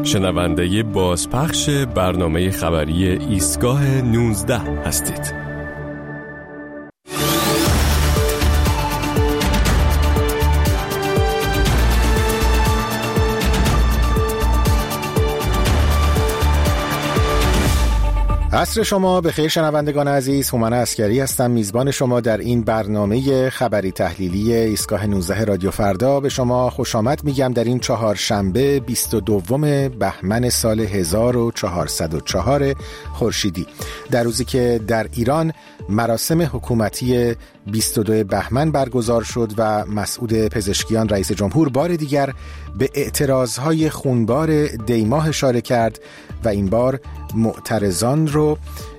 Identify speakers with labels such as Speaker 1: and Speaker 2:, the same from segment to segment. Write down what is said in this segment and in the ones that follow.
Speaker 1: شنونده بازپخش برنامه خبری ایستگاه 19 هستید.
Speaker 2: عصر شما بخیر شنوندگان عزیز، هومن عسکری هستم، میزبان شما در این برنامه خبری تحلیلی ایستگاه 19 رادیو فردا. به شما خوش آمد میگم در این چهارشنبه 22 بهمن سال 1404 خورشیدی، در روزی که در ایران مراسم حکومتی 22 بهمن برگزار شد و مسعود پزشکیان رئیس جمهور بار دیگر به اعتراضهای خونبار دیماه اشاره کرد و این بار معترضان رو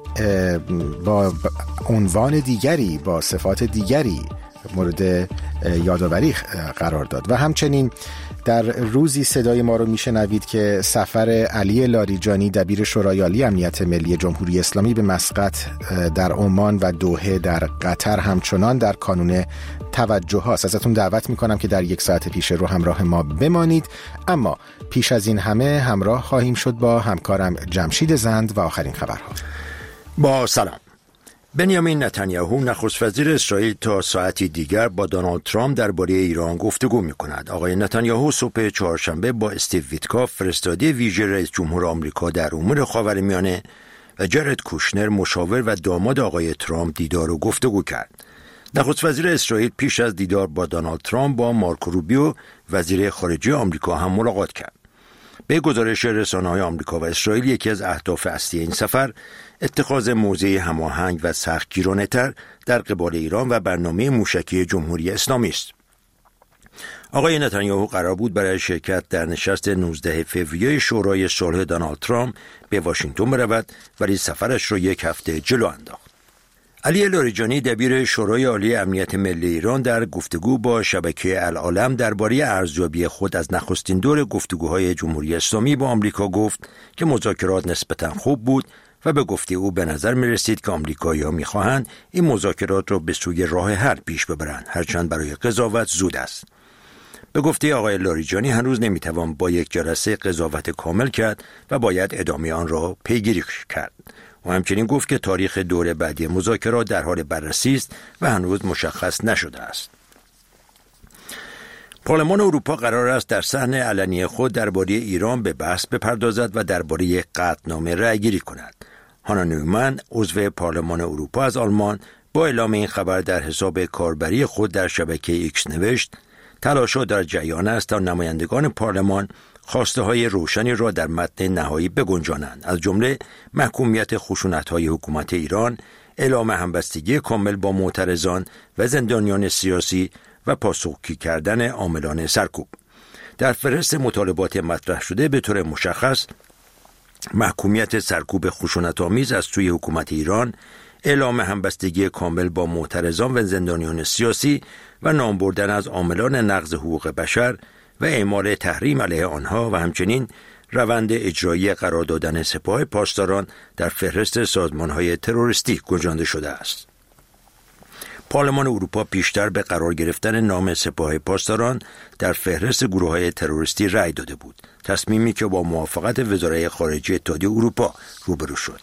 Speaker 2: با عنوان دیگری، با صفات دیگری مورد یادآوری قرار داد. و همچنین در روزی صدای ما رو میشنوید که سفر علی لاریجانی دبیر شورای عالی امنیت ملی جمهوری اسلامی به مسقط در عمان و دوحه در قطر همچنان در کانون توجه هاست. ازتون دعوت میکنم که در یک ساعت پیش رو همراه ما بمانید، اما پیش از این همه همراه خواهیم شد با همکارم جمشید زند و آخرین خبرها.
Speaker 3: با سلام. بنیامین نتانیاهو نخست وزیر اسرائیل تا ساعتی دیگر با دونالد ترامپ درباره ایران گفتگو می‌کند. آقای نتانیاهو صبح چهارشنبه با استیو ویتکاف فرستاده ویژه رئیس جمهور آمریکا در امور خاورمیانه و جارد کوشنر مشاور و داماد آقای ترامپ دیدار و گفتگو کرد. نخست وزیر اسرائیل پیش از دیدار با دونالد ترامپ با مارکو روبیو وزیر خارجه آمریکا هم ملاقات کرد. به گزارش رسانه‌های آمریکا و اسرائیل یکی از اهداف اصلی این سفر اتخاذ موضع هماهنگ و سختگیرانه‌تر در قبال ایران و برنامه موشکی جمهوری اسلامی است. آقای نتانیاهو قرار بود برای شرکت در نشست 19 فوریه شورای صلح دونالد ترامپ به واشنگتن برود، ولی سفرش را یک هفته جلو انداخت. علی لاریجانی دبیر شورای عالی امنیت ملی ایران در گفتگو با شبکه العالم درباره ارزیابی خود از نخستین دور گفتگوهای جمهوری اسلامی با آمریکا گفت که مذاکرات نسبتاً خوب بود و به گفته او به نظر می رسید که آمریکایی‌ها می خواهند این مذاکرات را به سوی راه حل پیش ببرند، هرچند برای قضاوت زود است. به گفته آقای لاریجانی هنوز نمی توان با یک جلسه قضاوت کامل کرد و باید ادامه آن را پیگیری کرد. و همچنین گفت که تاریخ دور بعدی مذاکرات در حال بررسی است و هنوز مشخص نشده است. پارلمان اروپا قرار است در صحن علنی خود درباره ایران به بحث بپردازد و درباره قطعنامه رأی‌گیری کند. هانا نویمن عضو پارلمان اروپا از آلمان با اعلام این خبر در حساب کاربری خود در شبکه ایکس نوشت: تلاش‌ها در جریان است تا نمایندگان پارلمان خواسته‌های روشنی را در متن نهایی بگنجانند، از جمله محکومیت خشونت‌های حکومت ایران، اعلام همبستگی کامل با معترضان و زندانیان سیاسی و پاسخگویی کردن عاملان سرکوب. در فهرست مطالبات مطرح شده به طور مشخص محکومیت سرکوب خشونت‌آمیز از سوی حکومت ایران، اعلام همبستگی کامل با معترضان و زندانیان سیاسی و نام بردن از عاملان نقض حقوق بشر و اعمال تحریم علیه آنها و همچنین روند اجرایی قرار دادن سپاه پاسداران در فهرست سازمان‌های تروریستی گنجانده شده است. پارلمان اروپا پیشتر به قرار گرفتن نام سپاه پاسداران در فهرست گروه‌های تروریستی رأی داده بود، تصمیمی که با موافقت وزارت خارجه اتحادیه اروپا روبرو شد.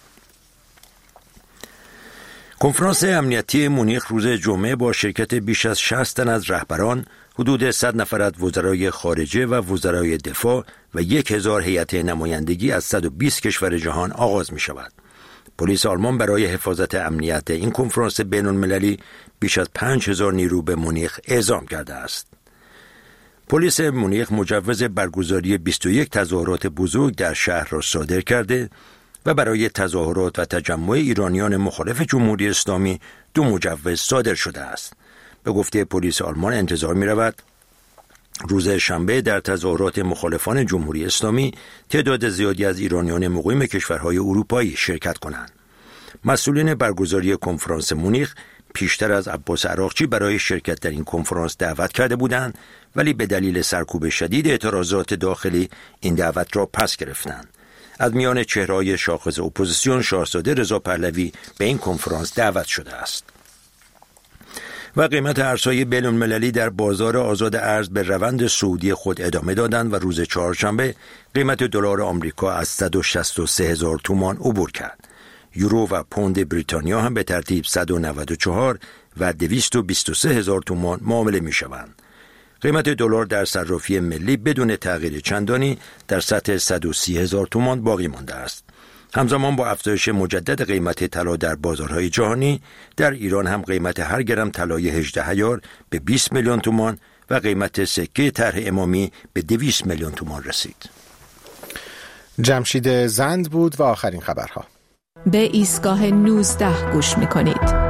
Speaker 3: کنفرانس امنیتی مونیخ روز جمعه با شرکت بیش از 60 تن از رهبران، حدود 100 نفر از وزرای خارجه و وزرای دفاع و 1000 هیئت نمایندگی از 120 کشور جهان آغاز می شود. پلیس آلمان برای حفاظت امنیت این کنفرانس بین‌المللی بیش از 5000 نیرو به مونیخ اعزام کرده است. پلیس مونیخ مجوز برگزاری 21 تظاهرات بزرگ در شهر را صادر کرده و برای تظاهرات و تجمع ایرانیان مخالف جمهوری اسلامی 2 مجوز صادر شده است. به گفته پلیس آلمان انتظار می رود روز شنبه در تظاهرات مخالفان جمهوری اسلامی تعداد زیادی از ایرانیان مقیم کشورهای اروپایی شرکت کنند. مسئولین برگزاری کنفرانس مونیخ پیشتر از عباس عراقچی برای شرکت در این کنفرانس دعوت کرده بودند، ولی به دلیل سرکوب شدید اعتراضات داخلی این دعوت را پس گرفتند. از میان چهره‌های شاخص اپوزیسیون شاهزاده رضا پهلوی به این کنفرانس دعوت شده است. و قیمت ارزهای بین‌المللی در بازار آزاد ارز به روند صعودی خود ادامه دادند و روز چهارشنبه قیمت دلار آمریکا از 163,000 تومان عبور کرد. یورو و پوند بریتانیا هم به ترتیب 194 و 223,000 تومان معامله می شوند. قیمت دلار در صرافی ملی بدون تغییر چندانی در سطح 130,000 تومان باقی مانده است. همزمان با افزایش مجدد قیمت طلا در بازارهای جهانی، در ایران هم قیمت هر گرم طلای 18 عیار به 20 میلیون تومان و قیمت سکه طرح امامی به 200 میلیون تومان رسید.
Speaker 2: جمشید زند بود و آخرین خبرها.
Speaker 4: به ایستگاه 19 گوش می‌کنید.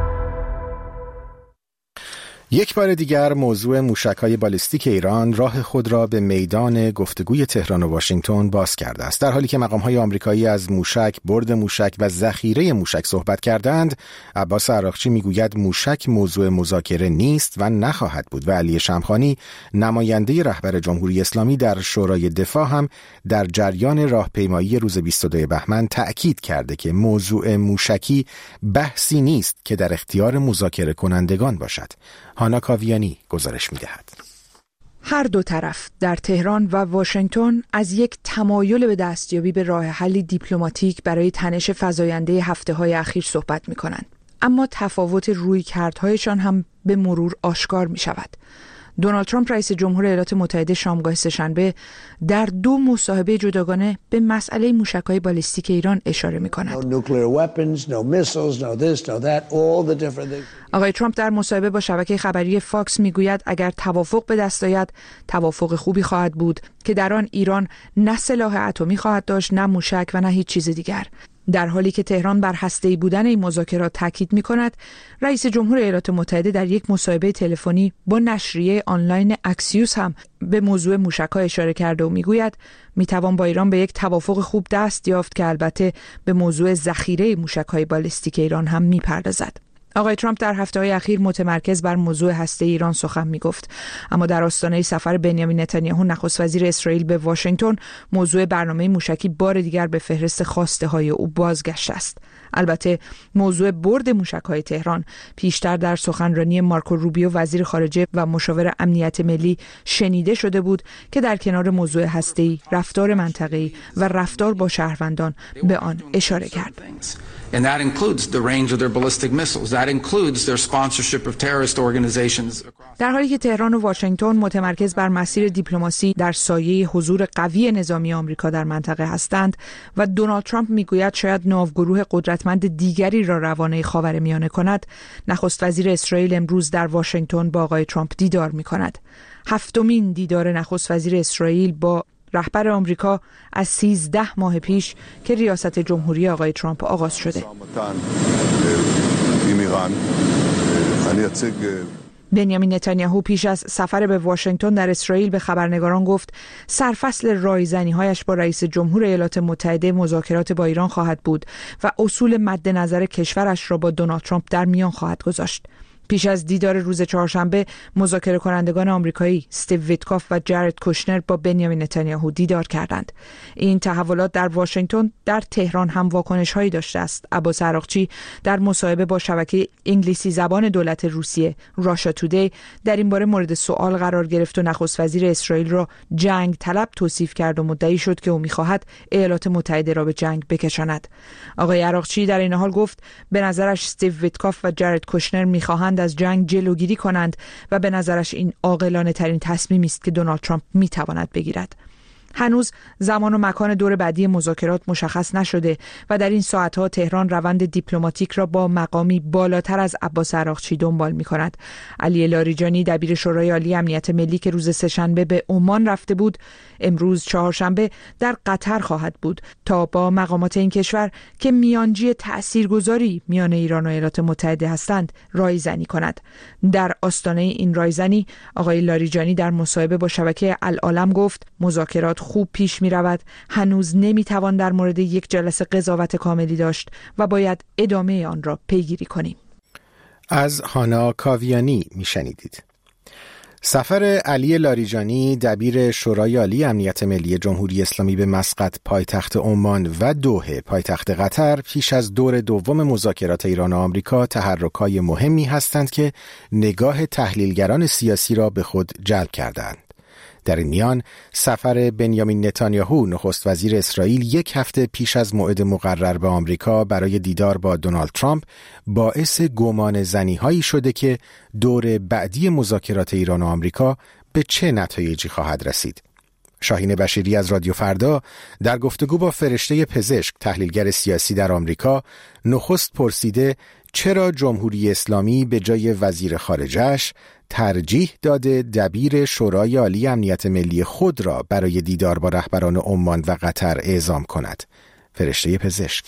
Speaker 2: یک بار دیگر موضوع موشک‌های بالیستیک ایران راه خود را به میدان گفتگوی تهران و واشنگتن باز کرده است. در حالی که مقام‌های آمریکایی از موشک، برد موشک و ذخیره موشک صحبت کردند، عباس عراقچی میگوید موشک موضوع مذاکره نیست و نخواهد بود و علی شمخانی نماینده رهبر جمهوری اسلامی در شورای دفاع هم در جریان راهپیمایی روز 22 بهمن تأکید کرده که موضوع موشکی بحثی نیست که در اختیار مذاکره کنندگان باشد. هانا کاویانی گزارش می‌دهد.
Speaker 5: هر دو طرف در تهران و واشنگتن از یک تمایل به دستیابی به راه حلی دیپلماتیک برای تنش فزاینده هفته‌های اخیر صحبت می‌کنند. اما تفاوت رویکردهایشان هم به مرور آشکار می‌شود. دونالد ترامپ رئیس جمهور ایالات متحده شامگاه سه‌شنبه در دو مصاحبه جداگانه به مسئله موشک‌های بالیستیک ایران اشاره می‌کند. آقای ترامپ در مصاحبه با شبکه خبری فاکس میگوید اگر توافق به دست آید توافق خوبی خواهد بود که در آن ایران نه سلاح اتمی خواهد داشت، نه موشک و نه هیچ چیز دیگر. در حالی که تهران بر هسته‌ای بودن این مذاکرات تاکید می‌کند، رئیس جمهور ایالات متحده در یک مصاحبه تلفنی با نشریه آنلاین اکسیوس هم به موضوع موشک‌ها اشاره کرده و می‌گوید می‌توان با ایران به یک توافق خوب دست یافت که البته به موضوع ذخیره موشک‌های بالیستیک ایران هم می‌پردازد. آقای ترامپ در هفته‌های اخیر متمرکز بر موضوع هسته ایران سخن می‌گفت، اما در آستانه سفر بنیامین نتانیاهو نخست وزیر اسرائیل به واشنگتن، موضوع برنامه موشکی بار دیگر به فهرست خواسته‌های او بازگشته است. البته موضوع برد موشک‌های تهران پیشتر در سخنرانی مارکو روبیو وزیر خارجه و مشاور امنیت ملی شنیده شده بود که در کنار موضوع هسته‌ای، رفتار منطقه‌ای و رفتار با شهروندان به آن اشاره کرد.
Speaker 6: And that includes the range of their ballistic missiles. That includes their sponsorship of terrorist organizations.
Speaker 5: در حالی که تهران و واشنگتن متمرکز بر مسیر دیپلماسی در سایه حضور قوی نظامی آمریکا در منطقه هستند و دونالد ترامپ میگوید شاید ناوگروه قدرتمند دیگری را روانه خاورمیانه کند، نخست وزیر اسرائیل امروز در واشنگتن با آقای ترامپ دیدار میکند. هفتمین دیدار نخست وزیر اسرائیل با رهبر آمریکا از 13 ماه پیش که ریاست جمهوری آقای ترامپ آغاز شده. بنیامین نتانیاهو پیش از سفر به واشنگتن در اسرائیل به خبرنگاران گفت سرفصل رایزنی‌هایش با رئیس جمهور ایالات متحده مذاکرات با ایران خواهد بود و اصول مد نظر کشورش را با دونالد ترامپ در میان خواهد گذاشت. پیش از دیدار روز چهارشنبه مذاکره کنندگان آمریکایی استیو ویتکاف و جارد کوشنر با بنیامین نتانیاهو دیدار کردند. این تحولات در واشنگتن در تهران هم واکنش‌هایی داشته است. عباس عراقچی در مصاحبه با شبکه انگلیسی زبان دولت روسیه راشا تودی در این باره مورد سوال قرار گرفت و نخست وزیر اسرائیل را جنگ طلب توصیف کرد و مدعی شد که او می‌خواهد ایالات متحده را به جنگ بکشاند. آقای عراقچی در این حال گفت به نظرش استیو ویتکاف و جارد کوشنر می‌خواهند از جنگ جلوگیری کنند و به نظرش این عاقلانه ترین تصمیمی است که دونالد ترامپ می‌تواند بگیرد. هنوز زمان و مکان دور بعدی مذاکرات مشخص نشده و در این ساعتها تهران روند دیپلماتیک را با مقامی بالاتر از عباس عراقچی دنبال می‌کند. علی لاریجانی دبیر شورای عالی امنیت ملی که روز سه‌شنبه به عمان رفته بود، امروز چهارشنبه در قطر خواهد بود تا با مقامات این کشور که میانجی تأثیرگذاری میان ایران و ایالات متحده هستند رایزنی کند. در آستانه این رایزنی آقای لاریجانی در مصاحبه با شبکه العالم گفت مذاکرات خوب پیش می رود، هنوز نمی توان در مورد یک جلسه قضاوت کاملی داشت و باید ادامه آن را پیگیری کنیم.
Speaker 2: از هانا کاویانی می شنیدید. سفر علی لاریجانی دبیر شورای عالی امنیت ملی جمهوری اسلامی به مسقط پایتخت عمان و دوحه پایتخت قطر پیش از دور دوم مذاکرات ایران و آمریکا تحرک‌های مهمی هستند که نگاه تحلیلگران سیاسی را به خود جلب کردند. در این میان سفر بنیامین نتانیاهو نخست وزیر اسرائیل یک هفته پیش از موعد مقرر به آمریکا برای دیدار با دونالد ترامپ باعث گمان زنی‌هایی شده که دور بعدی مذاکرات ایران و آمریکا به چه نتایجی خواهد رسید. شاهین بشیری از رادیو فردا در گفتگو با فرشته پزشک تحلیلگر سیاسی در آمریکا نخست پرسیده چرا جمهوری اسلامی به جای وزیر خارجه‌اش ترجیح داده دبیر شورای عالی امنیت ملی خود را برای دیدار با رهبران عمان و قطر اعزام کند. فرشته پزشک: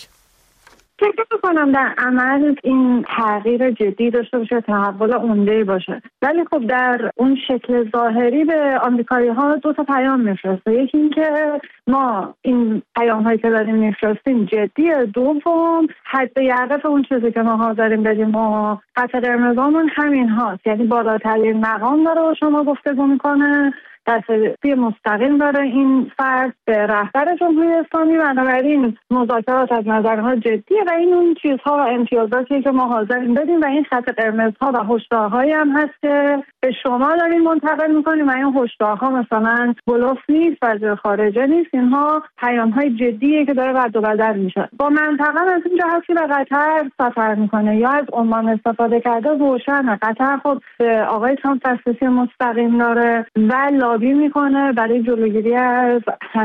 Speaker 7: فکر می‌کنم در عمل این تغییر جدی داشته باشه، تحول عمده‌ای باشه، ولی خب در اون شکل ظاهری به آمریکایی‌ها دو تا پیام می‌فرسته. یکی این که ما این پیام‌هایی که داریم می‌فرستیم جدیه، دوم حد یقف اون چیزی که ما حاضرین بدیم و خط قرمزمون همین هاست، یعنی بالاترین مقام داره و شما گفتگو می‌کنه، دسترسی مستقیم داره این فرد به رهبر جمهوری اسلامی، بنابراین مذاکرات از نظر ما جدیه و این اون چیزها و امتیازاتی که ما حاضرین بدیم و این خط قرمزها و هشدارهایی هم هست که به شما داریم منتقل میکنیم و این هشدارها مثلا بلوف نیست، وزیر خارجه نیست، اینها پیام‌های جدیه که داره رد و بدل میشه. با منطقه از این جهت که به قطر سفر میکنه یا از عمان استفاده کرده روشنه. قطر خب به آقای ترامپ دسترسی مستقیم داره و لابی میکنه برای جلوگیری از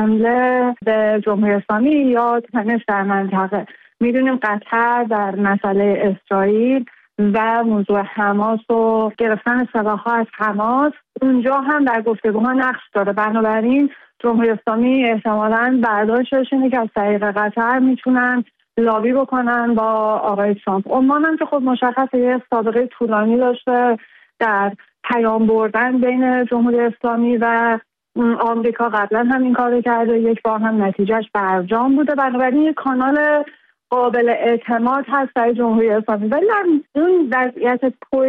Speaker 7: حمله به جمهوری اسلامی یا تنش در منطقه. میدونیم قطر در مسئله اسرائیل و موضوع حماس و گرفتن سلاح‌ها از حماس اونجا هم در گفتگوها نقش داره، بنابراین جمهوری اسلامی احتمالاً برداشتش اینه که از طریق قطر میتونن لابی بکنن با آقای ترامپ. عمان هم که خب مشخصه یه سابقه طولانی داشته در پیام بردن بین جمهوری اسلامی و آمریکا، قبلا هم این کارو کرده، یک بار هم نتیجهش برجام بوده، بنابراین یک کانال قابل اعتماد هست برای جمهوری اسلامی. ولی اون وضعیت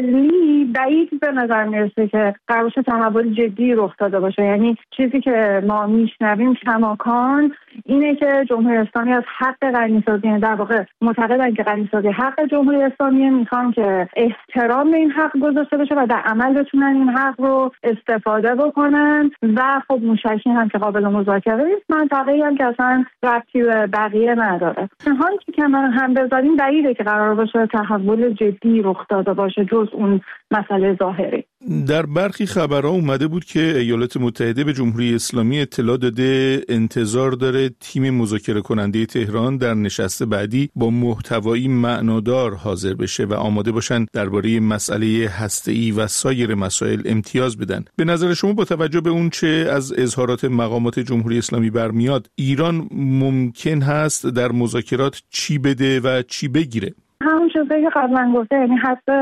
Speaker 7: کلی بعید به نظر میرسه که قرار باشه تحول جدی رخ داده باشه. یعنی چیزی که ما میشنویم کماکان اینه که جمهوری اسلامی از حق غنیسازی، در واقع معتقدن که غنیسازی حق جمهوری اسلامی، میخوان که احترام به این حق گذاشته بشه و در عمل بتونن این حق رو استفاده بکنن و خب موشکی هم که قابل مذاکره نیست، منطقه‌ای هم که اصلا ربطی به بقیه نداره. حالی که من هم بذاریم بعیده که قرار باشه تحول جدی رخ داده باشه جز اون مسئله ظاهری.
Speaker 8: در برخی خبرها اومده بود که ایالات متحده به جمهوری اسلامی اطلاع داده انتظار داره تیم مذاکره کننده تهران در نشست بعدی با محتوایی معنادار حاضر بشه و آماده باشن درباره مسئله هسته‌ای و سایر مسائل امتیاز بدن. به نظر شما با توجه به اون چه از اظهارات مقامات جمهوری اسلامی برمیاد، ایران ممکن هست در مذاکرات چی بده و چی بگیره؟
Speaker 7: همون چیزی که قبلا گفته، یعنی حتی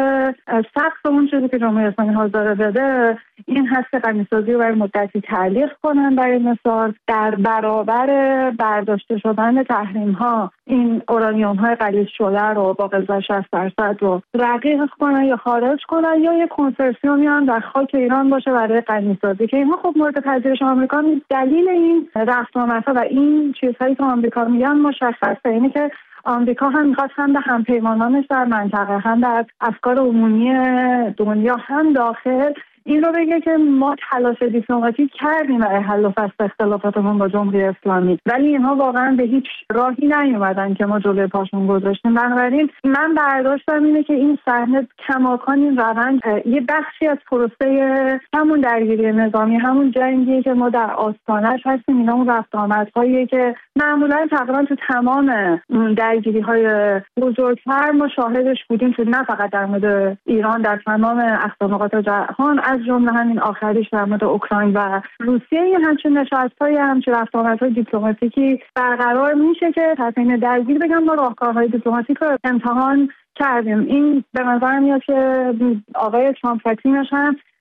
Speaker 7: سقف اون چیزی که جمهوری اسلامی حاضر بده این هست که غنیسازی رو برای مدتی تعلیق کنن، برای مثال در برابر برداشته شدن تحریم ها این اورانیوم های غلیظ شده رو با غلظت 60% رو رقیق کنن یا خارج کنن، یا یک کنسرسیومی هم در خاک ایران باشه برای غنیسازی که اینها خب مورد پذیرش آمریکا نیست. دلیل این رفتارها و این چیزهایی که آمریکا میگن مشخصه، اینه که آمریکا هم میخواد هم به همپیمانانش در منطقه، هم در افکار عمومی دنیا، هم داخل این رو بگه که ما تلاش دیپلماتیک کردیم برای حل و فصل اختلافاتمون با جمهوری اسلامی، ولی اینها واقعا به هیچ راهی نیومدن که ما جلوی پاشون گذاشتیم. بنابراین من برداشتم اینه که این صحنه کماکان این روند یه بخشی از پروسه همون درگیری نظامی، همون جنگی که ما در آستانه‌اش هستیم، اینا اون رفت آمدهاییه که معمولا تقریبا تو تمام درگیری‌های بزرگتر ما شاهدش بودیم، که نه فقط در مورد ایران، در تمام اقصا جهان، از جمله همین آخریش در مورد اوکراین و روسیه، همچین نشست‌های همچین رفت آمدهای دیپلماتیکی برقرار میشه که تفهیم درگیر بگم ما راهکارهای دیپلماتیک رو امتحان کردیم. این به نظر میاد که آقای ترامپ و تیمش هم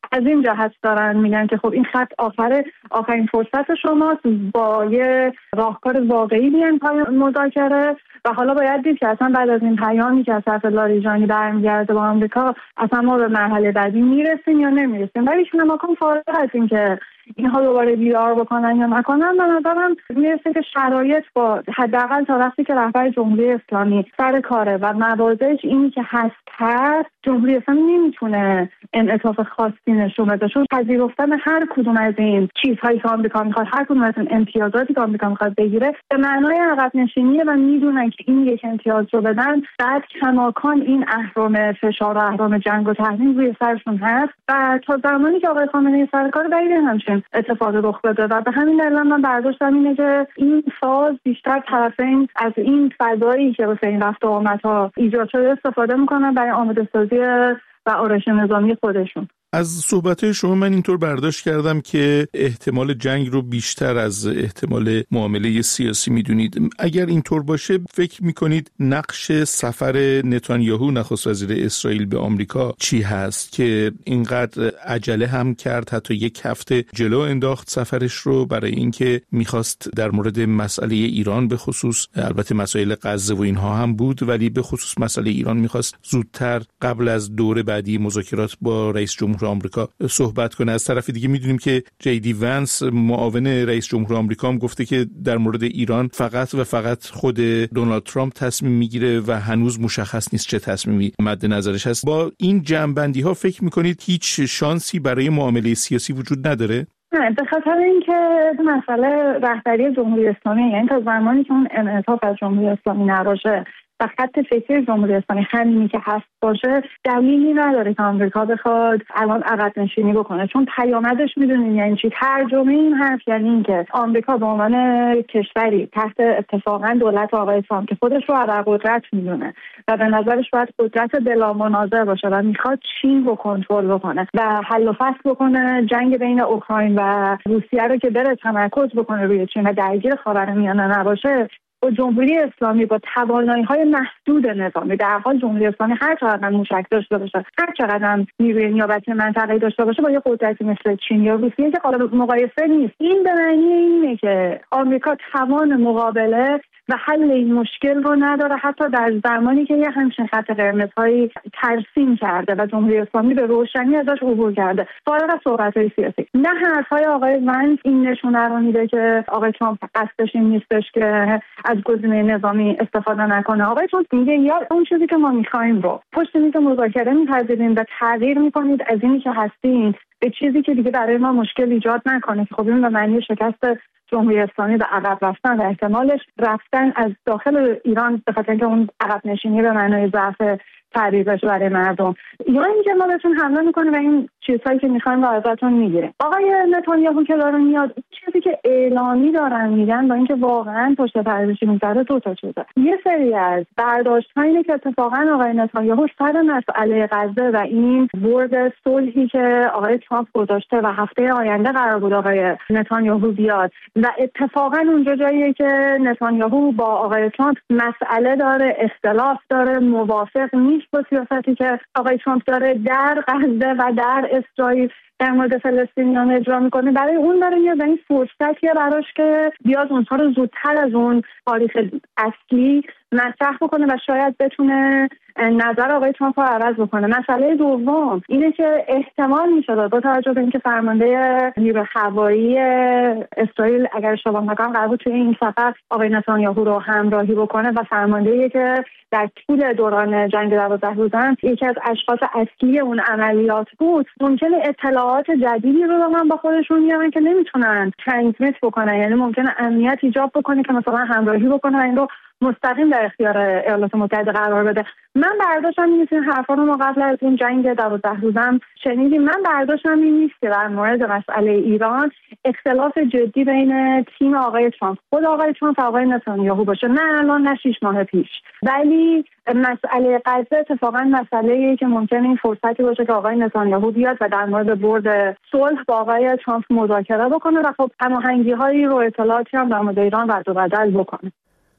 Speaker 7: از این جهت دارن میگن که خب این خط آخرین فرصت شماست، با یه راهکار واقعی بیان پای مذاکره. و حالا باید دید که اصلا بعد از این پیامی که از طرف لاریجانی برمیگرده با آمریکا اصلا ما به مرحله بعدی میرسیم یا نمیرسیم. ولی کماکان فارغ از این که اینها دوباره بیدار بکنن یا نکنن، من نظرم میرسه که شرایط با حداقل تا وقتی که رهبر جمهوری اسلامی سر کاره و مواضعش اینی که هست جمهوری اسلامی نمیتونه انعطاف خاصی نشون بده، چون پذیرفتن هر کدوم از این چیزهایی که آمریکا میخواد، هر کدوم از این امتیازاتی که آمریکا میخواد بگیره به معنای عقب نشینیه و میدونن که این یک امتیاز رو بدن بعد کماکان این اهرم فشار و اهرم جنگ و تحریم روی سرشون هست و تا زمانی که آقای خامنه‌ای سر کار بعید همچین اتفاق رخ بده. و به همین دلیل من برداشتم اینه که این فاز بیشتر طرفین از این فضایی که واسه این رفت و آمدها ایجاد شده استفاده میکنن برای آماده سازی و آرایش نظامی خودشون.
Speaker 8: از صحبت‌های شما من اینطور برداشت کردم که احتمال جنگ رو بیشتر از احتمال معامله سیاسی میدونید. اگر اینطور باشه فکر میکنید نقش سفر نتانیاهو نخست وزیر اسرائیل به آمریکا چی هست که اینقدر عجله هم کرد، حتی یک هفته جلو انداخت سفرش رو برای اینکه میخواست در مورد مسئله ایران، به خصوص البته مسائل غزه و اینها هم بود، ولی به خصوص مسئله ایران میخواست زودتر قبل از دور بعدی مذاکرات با رئیس جمهور آمریکا صحبت کنه. از طرف دیگه میدونیم که جی ونس معاون رئیس جمهور آمریکا هم گفته که در مورد ایران فقط و فقط خود دونالد ترامپ تصمیم میگیره و هنوز مشخص نیست چه تصمیمی مد نظرش هست. با این جنبندی ها فکر میکنید هیچ شانسی برای معامله سیاسی وجود نداره؟
Speaker 7: نه، به خاطر اینکه مسئله رهبری جمهوری اسلامی، یعنی تا زمانی که اون انعطاف از جمهوری اسلامی نباشه و خط فکری جمهوری اسلامی همینی که هست باشه، دلیلی نداره که آمریکا بخواد الان عقب نشینی بکنه، چون پیامدش میدونین یعنی چی. ترجمه این حرف یعنی این که آمریکا به عنوان کشوری تحت اتفاقا دولت آقای ترامپ که خودش رو ابرقدرت میدونه و به نظرش باید قدرت بلا منازع باشه و میخواد چین رو کنترل بکنه و حل و فصل بکنه جنگ بین اوکراین و روسیه رو که بره تمرکز بکنه روی چین و درگیر خاورمیانه نباشه، با جمهوری اسلامی با توانایی‌های محدود نظامی، در حال جمهوری اسلامی هر چقدر موشک داشته باشه، هر چقدر نیروی نیابتی منطقه‌ای داشته باشه، با یه قدرتی مثل چین یا روسیه که قابل مقایسه نیست، این به معنی اینه که آمریکا توان مقابله و حل این مشکل رو نداره، حتی در زمانی که یه همچین خط قرمزهایی ترسیم کرده و جمهوری اسلامی به روشنی ازش عبور کرده. فارغ از صحبت‌های سیاسی، نه حرف‌های آقای ونس این نشونه رو میده که آقای ترامپ قصدش این نیستش که از گزینه نظامی استفاده نکنه. آقای ترامپ میگه یا اون چیزی که ما می‌خوایم رو پشت میز مذاکره می‌پذیریم و تغییر می‌کنید از اینی که هستین به چیزی که دیگه برای ما مشکل ایجاد نکنه. خب این به معنی شکست جمهوری اسلامی به عقب رفتن و احتمالش رفتن از داخل ایران به خاطر اینکه اون عقب نشینی به معنای ضعف تعریفش برای مردم، یا اینکه ما بهتون حمله میکنیم و این چیزهایی که میخوایم رو ازتون میگیریم. آقای نتانیاهو که داره میاد، چیزی که اعلامی دارن میگن با اینکه واقعا پشت پرده‌ای میذاره دو تا چیزه. یه سری از برداشت‌هایی که اتفاقا آقای نتانیاهو سر مسئله غزه و این برد صلحی که آقای ترامپ گذاشته و هفته آینده قرار بود آقای نتانیاهو بیاد و اتفاقا اونجا جاییه که نتانیاهو با آقای ترامپ مسئله داره، اختلاف داره، موافق نیست با سیاستی که آقای ترامپ داره در غزه و در اسرائیل در مورد فلسطینیان اجرا میکنه. برای اون داره میاد این فرصتیه براش که بیاد اونها رو زودتر از اون تاریخ اصلی مطرح بکنه و شاید بتونه نظر آقای ترامپ رو عوض بکنه. مسئله دوم اینه که احتمال میشه با توجه به اینکه فرمانده نیروی هوایی اسرائیل اگر اشتباه نکنم قرار بود توی این سفر آقای نتانیاهو رو همراهی بکنه و فرمانده‌ای که در طول دوران جنگ 12 روزه یکی از اشخاص اصلی اون عملیات بود، ممکنه اطلاعات جدیدی رو هم با خودشون میارن که نمیتونن ترانسمیت بکنن، یعنی ممکنه امنیت ایجاب بکنه که مثلا همراهی بکنه و این رو مستقیم در اختیار ایالات متحده قرار بده. من برداشتم این نیست، این حرفا رو ما قبل از این جنگ 12 روزم شنیدیم. من برداشتم این نیست که در مورد مسئله ایران اختلاف جدی بین تیم آقای ترامپ، خود آقای ترامپ و آقای نتانیاهو باشه، نه الان نه 6 ماه پیش. ولی مسئله غزه اتفاقا مسئله‌ایه که ممکنه این فرصتی باشه که آقای نتانیاهو بیاد و در مورد برد صلح با آقای ترامپ مذاکره بکنه و خب هماهنگی‌هایی رو اطلاعاتی هم در مورد ایران رد و بدل بکنه.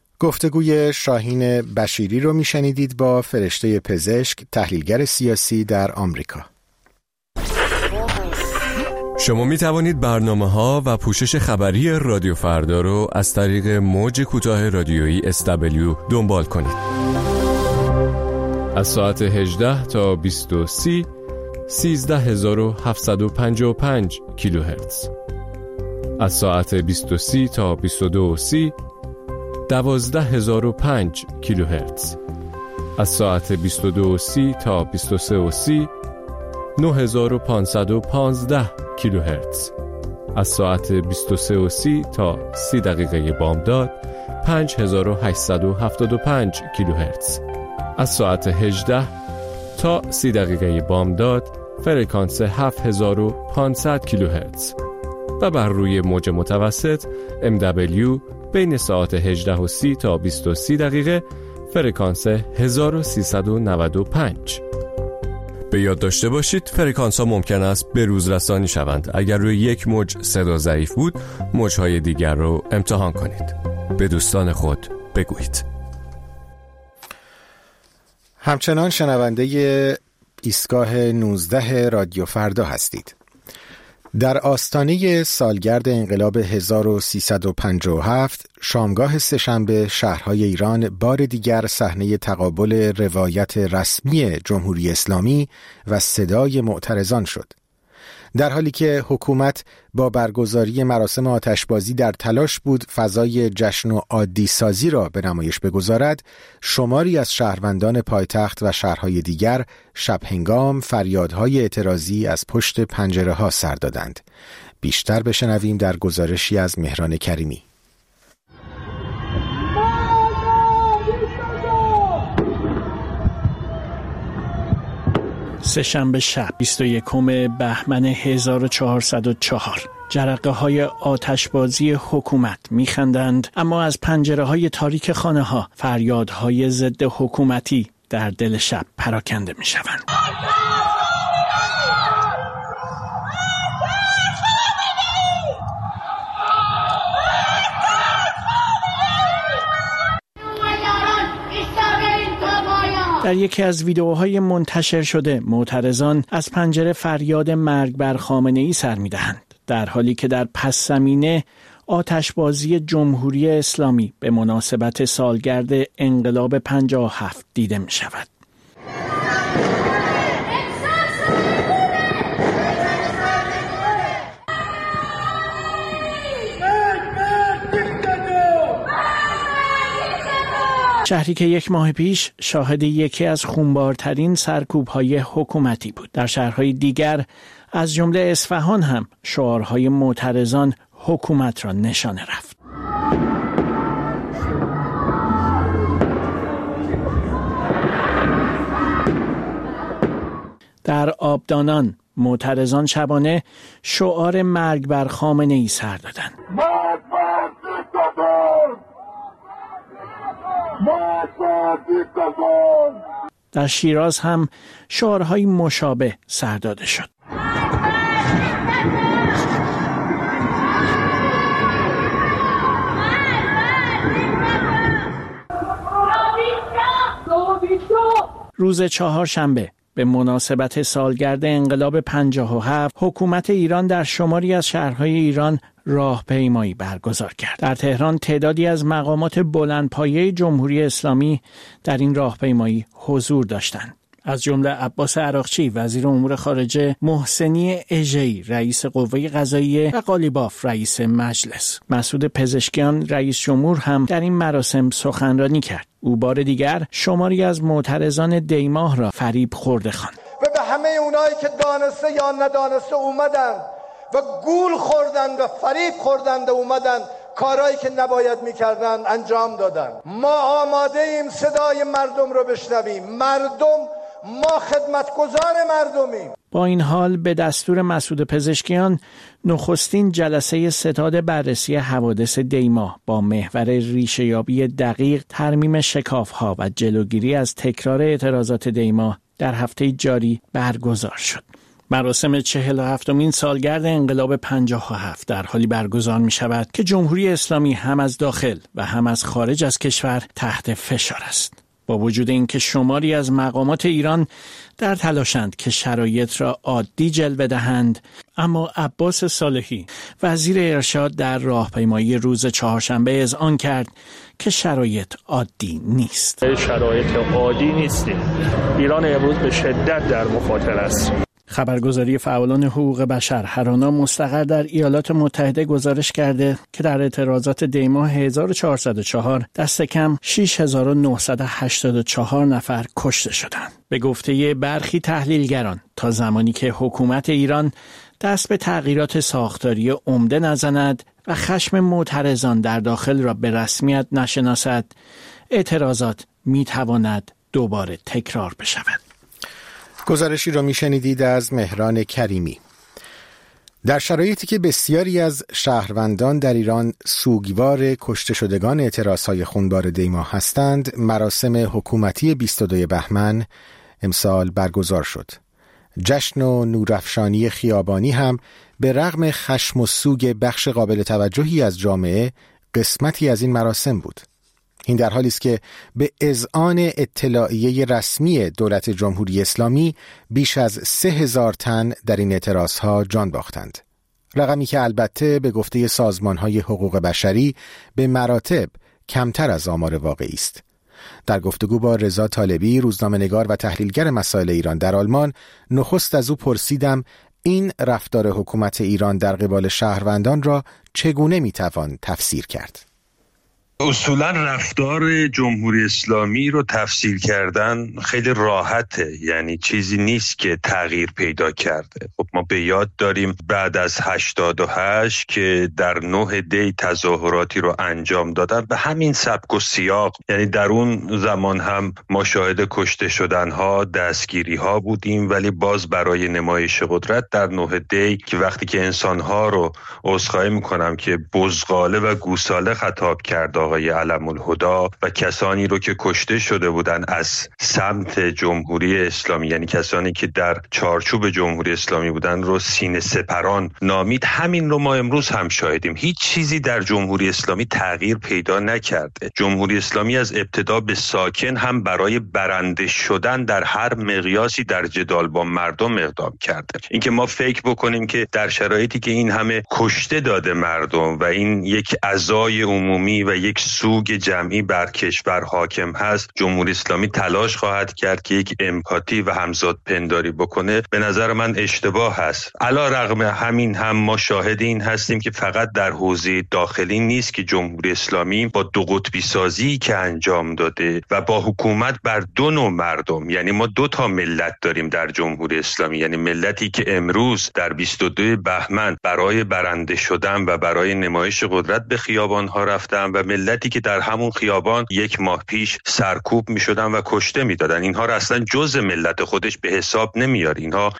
Speaker 2: گفتگوی شاهین بشیری رو میشنیدید با فرشته پزشک، تحلیلگر سیاسی در آمریکا.
Speaker 1: شما می توانید برنامه‌ها و پوشش خبری رادیو فردا رو از طریق موج کوتاه رادیویی SW دنبال کنید. از ساعت 18 تا 20:30 13755 کیلوهرتز. از ساعت 20:30 تا 22:30 12005 کیلوهرتز. از ساعت 22:30 تا 23:30 9515 کیلوهرتز. از ساعت 23:30 تا 30 دقیقه بامداد 5875 کیلوهرتز. از ساعت 18 تا 30 دقیقه بامداد فرکانس 7500 کیلوهرتز و بر روی موج متوسط MW بین ساعت 18:30 تا 20:30 دقیقه فرکانس 1395. به یاد داشته باشید فرکانس ها ممکن است به روز رسانی شوند. اگر روی یک موج صدا ضعیف بود، موج‌های دیگر رو امتحان کنید. به دوستان خود بگویید.
Speaker 2: همچنان شنونده ایستگاه 19 رادیو فردا هستید. در آستانه سالگرد انقلاب 1357 شامگاه سه‌شنبه شهرهای ایران بار دیگر صحنه تقابل روایت رسمی جمهوری اسلامی و صدای معترضان شد. در حالی که حکومت با برگزاری مراسم آتشبازی در تلاش بود فضای جشن و عادی سازی را به نمایش بگذارد، شماری از شهروندان پایتخت و شهرهای دیگر شب هنگام فریادهای اعتراضی از پشت پنجره ها سر دادند. بیشتر بشنویم در گزارشی از مهران کریمی.
Speaker 9: سه‌شنبه شب 21 بهمن 1404 جرقه های آتشبازی حکومت میخندند، اما از پنجره های تاریک خانه ها فریادهای ضد حکومتی در دل شب پراکنده میشوند. در یکی از ویدئوهای منتشر شده معترضان از پنجره فریاد مرگ بر خامنه‌ای سر می‌دهند، در حالی که در پس زمینه آتشبازی جمهوری اسلامی به مناسبت سالگرد انقلاب 57 دیده می‌شود. شهری که یک ماه پیش شاهد یکی از خونبارترین سرکوب‌های حکومتی بود. در شهرهای دیگر از جمله اصفهان هم شعارهای معترضان حکومت را نشانه رفت. در آبدانان معترضان شبانه شعار مرگ بر خامنه‌ای سر دادند. در شیراز هم شعارهای مشابه سر داده شد. روز چهارشنبه به مناسبت سالگرد انقلاب 57 حکومت ایران در شماری از شهرهای ایران راهپیمایی برگزار کرد. در تهران تعدادی از مقامات بلندپایه جمهوری اسلامی در این راهپیمایی حضور داشتند. از جمله عباس عراقچی وزیر امور خارجه، محسنی اژه‌ای رئیس قوه قضاییه و قالیباف رئیس مجلس. مسعود پزشکیان رئیس جمهور هم در این مراسم سخنرانی کرد. او بار دیگر شماری از معترضان دیماه را فریب خورده خواند
Speaker 10: و به همه اونایی که دانسته یا ندانسته اومدند و گول خوردند و فریب خوردند و اومدند کارهایی که نباید میکردند انجام دادند. ما آماده ایم صدای مردم رو بشنویم. ما خدمتگزار مردمیم.
Speaker 9: با این حال به دستور مسعود پزشکیان نخستین جلسه ستاد بررسی حوادث دیماه با محور ریشه‌یابی دقیق، ترمیم شکاف‌ها و جلوگیری از تکرار اعتراضات دیماه در هفته جاری برگزار شد. مراسم 47مین سالگرد انقلاب 57 در حالی برگزار می شود که جمهوری اسلامی هم از داخل و هم از خارج از کشور تحت فشار است. با وجود اینکه شماری از مقامات ایران در تلاشند که شرایط را عادی جلوه دهند، اما عباس صالحی وزیر ارشاد در راهپیمایی روز چهارشنبه اذعان کرد که شرایط عادی نیست.
Speaker 11: شرایط عادی نیستیم. ایران امروز به شدت در مخاطره است.
Speaker 9: خبرگزاری فعالان حقوق بشر هرانا مستقر در ایالات متحده گزارش کرده که در اعتراضات دی‌ماه 1404 دست کم 6984 نفر کشته شدند. به گفته برخی تحلیلگران تا زمانی که حکومت ایران دست به تغییرات ساختاری عمده نزند و خشم معترضان در داخل را به رسمیت نشناسد، اعتراضات میتواند دوباره تکرار بشود.
Speaker 2: گزارشی را میشنیدید از مهران کریمی. در شرایطی که بسیاری از شهروندان در ایران سوگوار کشته شدگان اعتراضهای خونبار دی‌ماه هستند، مراسم حکومتی 22 بهمن امسال برگزار شد. جشن و نورافشانی خیابانی هم به رغم خشم و سوگ بخش قابل توجهی از جامعه قسمتی از این مراسم بود. این در حالی است که به اذعان اطلاعیه رسمی دولت جمهوری اسلامی بیش از 3000 تن در این اعتراضها جان باختند. رقمی که البته به گفته سازمان‌های حقوق بشری به مراتب کمتر از آمار واقعی است. در گفتگو با رضا طالبی، روزنامه‌نگار و تحلیلگر مسائل ایران در آلمان، نخست از او پرسیدم این رفتار حکومت ایران در قبال شهروندان را چگونه میتوان تفسیر کرد؟
Speaker 12: اصولا رفتار جمهوری اسلامی رو تفسیر کردن خیلی راحته، یعنی چیزی نیست که تغییر پیدا کرده. خب ما به یاد داریم بعد از 88 که در 9 دی تظاهراتی رو انجام دادن به همین سبک و سیاق، یعنی در اون زمان هم ما شاهد کشته شدنها، دستگیری‌ها بودیم، ولی باز برای نمایش قدرت در 9 دی که وقتی که انسان‌ها رو عذرخواهی می‌کنم که بزغاله و گوساله خطاب کرد آقای علم‌الهدی و کسانی رو که کشته شده بودن از سمت جمهوری اسلامی، یعنی کسانی که در چارچوب جمهوری اسلامی بودن، رو سینه سپران نامید. همین رو ما امروز هم شاهدیم. هیچ چیزی در جمهوری اسلامی تغییر پیدا نکرده. جمهوری اسلامی از ابتدا به ساکن هم برای برنده شدن در هر مقیاسی در جدال با مردم اقدام کرده. اینکه ما فکر بکنیم که در شرایطی که این همه کشته داده مردم و این یک عزای عمومی و یک سوگ جمعی بر کشور حاکم هست، جمهوری اسلامی تلاش خواهد کرد که یک امپاتی و همزاد پنداری بکنه، به نظر من اشتباه هست. علی رغم همین هم ما شاهد این هستیم که فقط در حوزه داخلی نیست که جمهوری اسلامی با دو قطبی سازی که انجام داده و با حکومت بر دو نوع مردم، یعنی ما 2 تا ملت داریم در جمهوری اسلامی، یعنی ملتی که امروز در 22 بهمن برای برنده شدن و برای نمایش قدرت به خیابان‌ها رفتن و ملتی که در همون خیابان 1 ماه پیش سرکوب می‌شدن و کشته می‌دادن. اینها را اصلا جزء ملت خودش به حساب نمیاره. اینها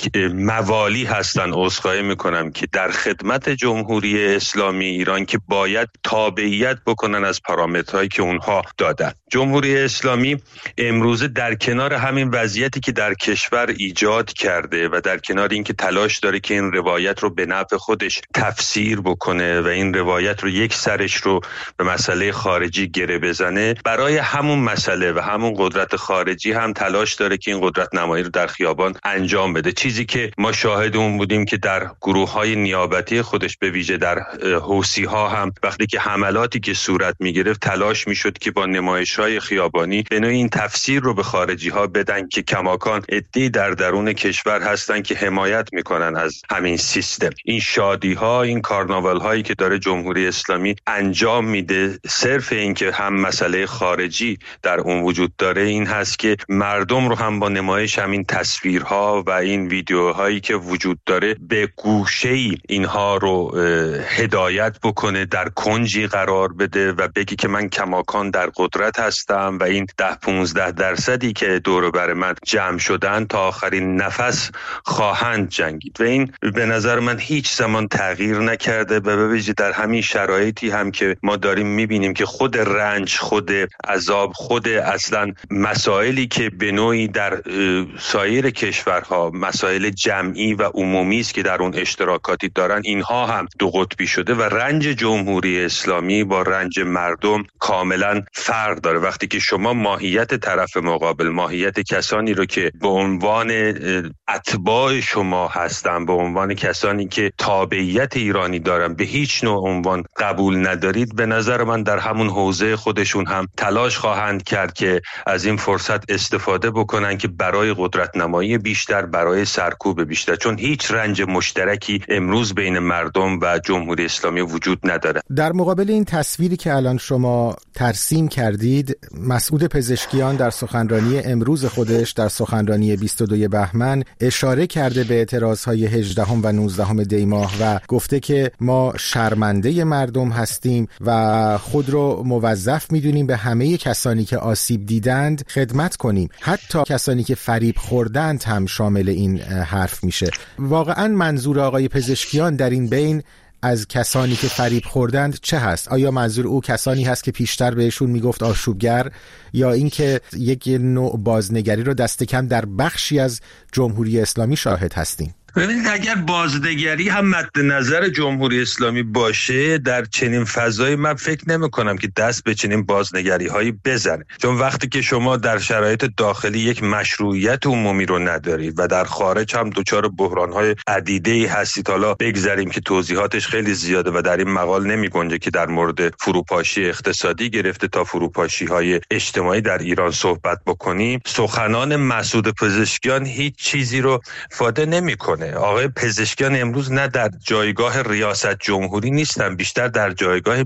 Speaker 12: موالی هستن، عذرخواهی می‌کنم، که در خدمت جمهوری اسلامی ایران که باید تابعیت بکنن از پارامترهایی که اونها دادن. جمهوری اسلامی امروز در کنار همین وضعیتی که در کشور ایجاد کرده و در کنار اینکه تلاش داره که این روایت رو به نفع خودش تفسیر بکنه و این روایت رو یک سرش رو به مسئله خارجی گره بزنه، برای همون مسئله و همون قدرت خارجی هم تلاش داره که این قدرت نمایی رو در خیابان انجام بده. چیزی که ما شاهد اون بودیم که در گروه‌های نیابتی خودش، به ویژه در حوثی‌ها هم وقتی که حملاتی که صورت می‌گرفت تلاش می‌شد که با نمایش‌های خیابانی به نوعی این تفسیر رو به خارجی‌ها بدن که کماکان عده‌ای در درون کشور هستن که حمایت می‌کنن از همین سیستم. این شادی‌ها، این کارناوال‌هایی که داره جمهوری اسلامی انجام میده، صرف این که هم مسئله خارجی در اون وجود داره، این هست که مردم رو هم با نمایش همین تصویرها و این ویدیوهایی که وجود داره به گوشه‌ای اینها رو هدایت بکنه، در کنجی قرار بده و بگی که من کماکان در قدرت هستم و این 10-15% که دور بر من جمع شدن تا آخرین نفس خواهند جنگید. و این به نظر من هیچ زمان تغییر نکرده و به ویژه در همین شرایطی هم که ما داریم میبینیم که خود رنج، خود عذاب، خود اصلا مسائلی که به نوعی در سایر کشورها مسائل جمعی و عمومی است که در اون اشتراکاتی دارن، اینها هم دو قطبی شده و رنج جمهوری اسلامی با رنج مردم کاملا فرق داره. وقتی که شما ماهیت طرف مقابل، ماهیت کسانی رو که به عنوان اتباع شما هستن، به عنوان کسانی که تابعیت ایرانی دارن، به هیچ نوع عنوان قبول ندارید، به نظر من در همون حوزه خودشون هم تلاش خواهند کرد که از این فرصت استفاده بکنن که برای قدرت نمایی بیشتر، برای سرکوب بیشتر، چون هیچ رنج مشترکی امروز بین مردم و جمهوری اسلامی وجود نداره.
Speaker 2: در مقابل این تصویری که الان شما ترسیم کردید، مسعود پزشکیان در سخنرانی امروز خودش، در سخنرانی 22 بهمن، اشاره کرده به اعتراضهای 18 و 19 دی ماه و گفته که ما شرمنده مردم هستیم و خود رو موظف میدونیم به همه کسانی که آسیب دیدند خدمت کنیم. حتی کسانی که فریب خوردند هم شامل این حرف میشه. واقعا منظور آقای پزشکیان در این بین از کسانی که فریب خوردند چه هست؟ آیا منظور او کسانی هست که پیشتر بهشون میگفت آشوبگر، یا اینکه یک نوع بازنگری رو دست کم در بخشی از جمهوری اسلامی شاهد هستیم؟
Speaker 12: ببینید، اگر بازنگری هم مد نظر جمهوری اسلامی باشه در چنین فضایی، من فکر نمی کنم که دست به چنین بازنگری هایی بزنه، چون وقتی که شما در شرایط داخلی یک مشروعیت عمومی رو ندارید و در خارج هم دچار بحران های عدیده‌ای هستید، حالا بگذاریم که توضیحاتش خیلی زیاده و در این مقال نمی گنجه که در مورد فروپاشی اقتصادی گرفته تا فروپاشی های اجتماعی در ایران صحبت بکنیم، سخنان مسعود پزشکیان هیچ چیزی رو فاده نمی‌کنه. آقای پزشکیان امروز نه در جایگاه ریاست جمهوری نیستن، بیشتر در جایگاه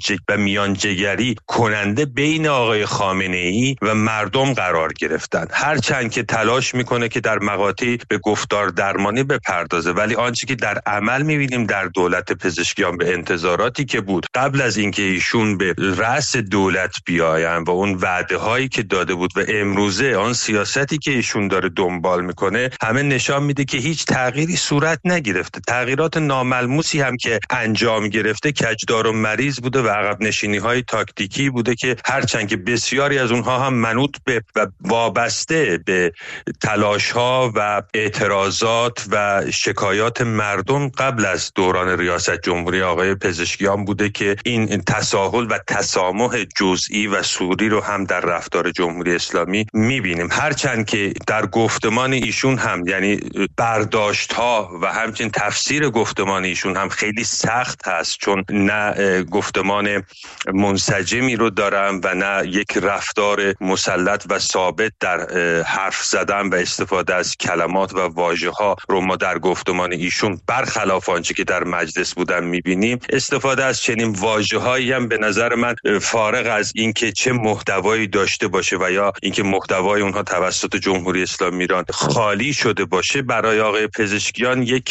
Speaker 12: میانجیگری کننده بین آقای خامنه‌ای و مردم قرار گرفتن. هرچند که تلاش میکنه که در مقاطعی به گفتار درمانی بپردازه، ولی آنچه که در عمل میبینیم در دولت پزشکیان به انتظاراتی که بود قبل از اینکه ایشون به رأس دولت بیاین و اون وعده هایی که داده بود و امروزه آن سیاستی که ایشون داره دنبال میکنه، همه نشان میده که هیچ تغییری صورت نگرفته. تغییرات ناملموسی هم که انجام گرفته کجدار و مریض بوده و عقب نشینی های تاکتیکی بوده که هرچند که بسیاری از اونها هم منوط به و وابسته به تلاش ها و اعتراضات و شکایات مردم قبل از دوران ریاست جمهوری آقای پزشکیان بوده که این تساهل و تسامح جزئی و سوری رو هم در رفتار جمهوری اسلامی میبینیم. هرچند که در گفتمان ایشون هم، یعنی برداشت ها و همچنین تفسیر گفتمان ایشون هم خیلی سخت هست، چون نه گفتمان منسجمی رو دارن و نه یک رفتار مسلط و ثابت در حرف زدن و استفاده از کلمات و واژه ها رو ما در گفتمان ایشون برخلاف آنچه که در مجلس بودن میبینیم. استفاده از چنین واژه هایی هم به نظر من فارغ از اینکه چه محتوایی داشته باشه و یا اینکه محتوای اونها توسط جمهوری اسلامی ایران خالی شده باشه، برای آقای پزشکیان یک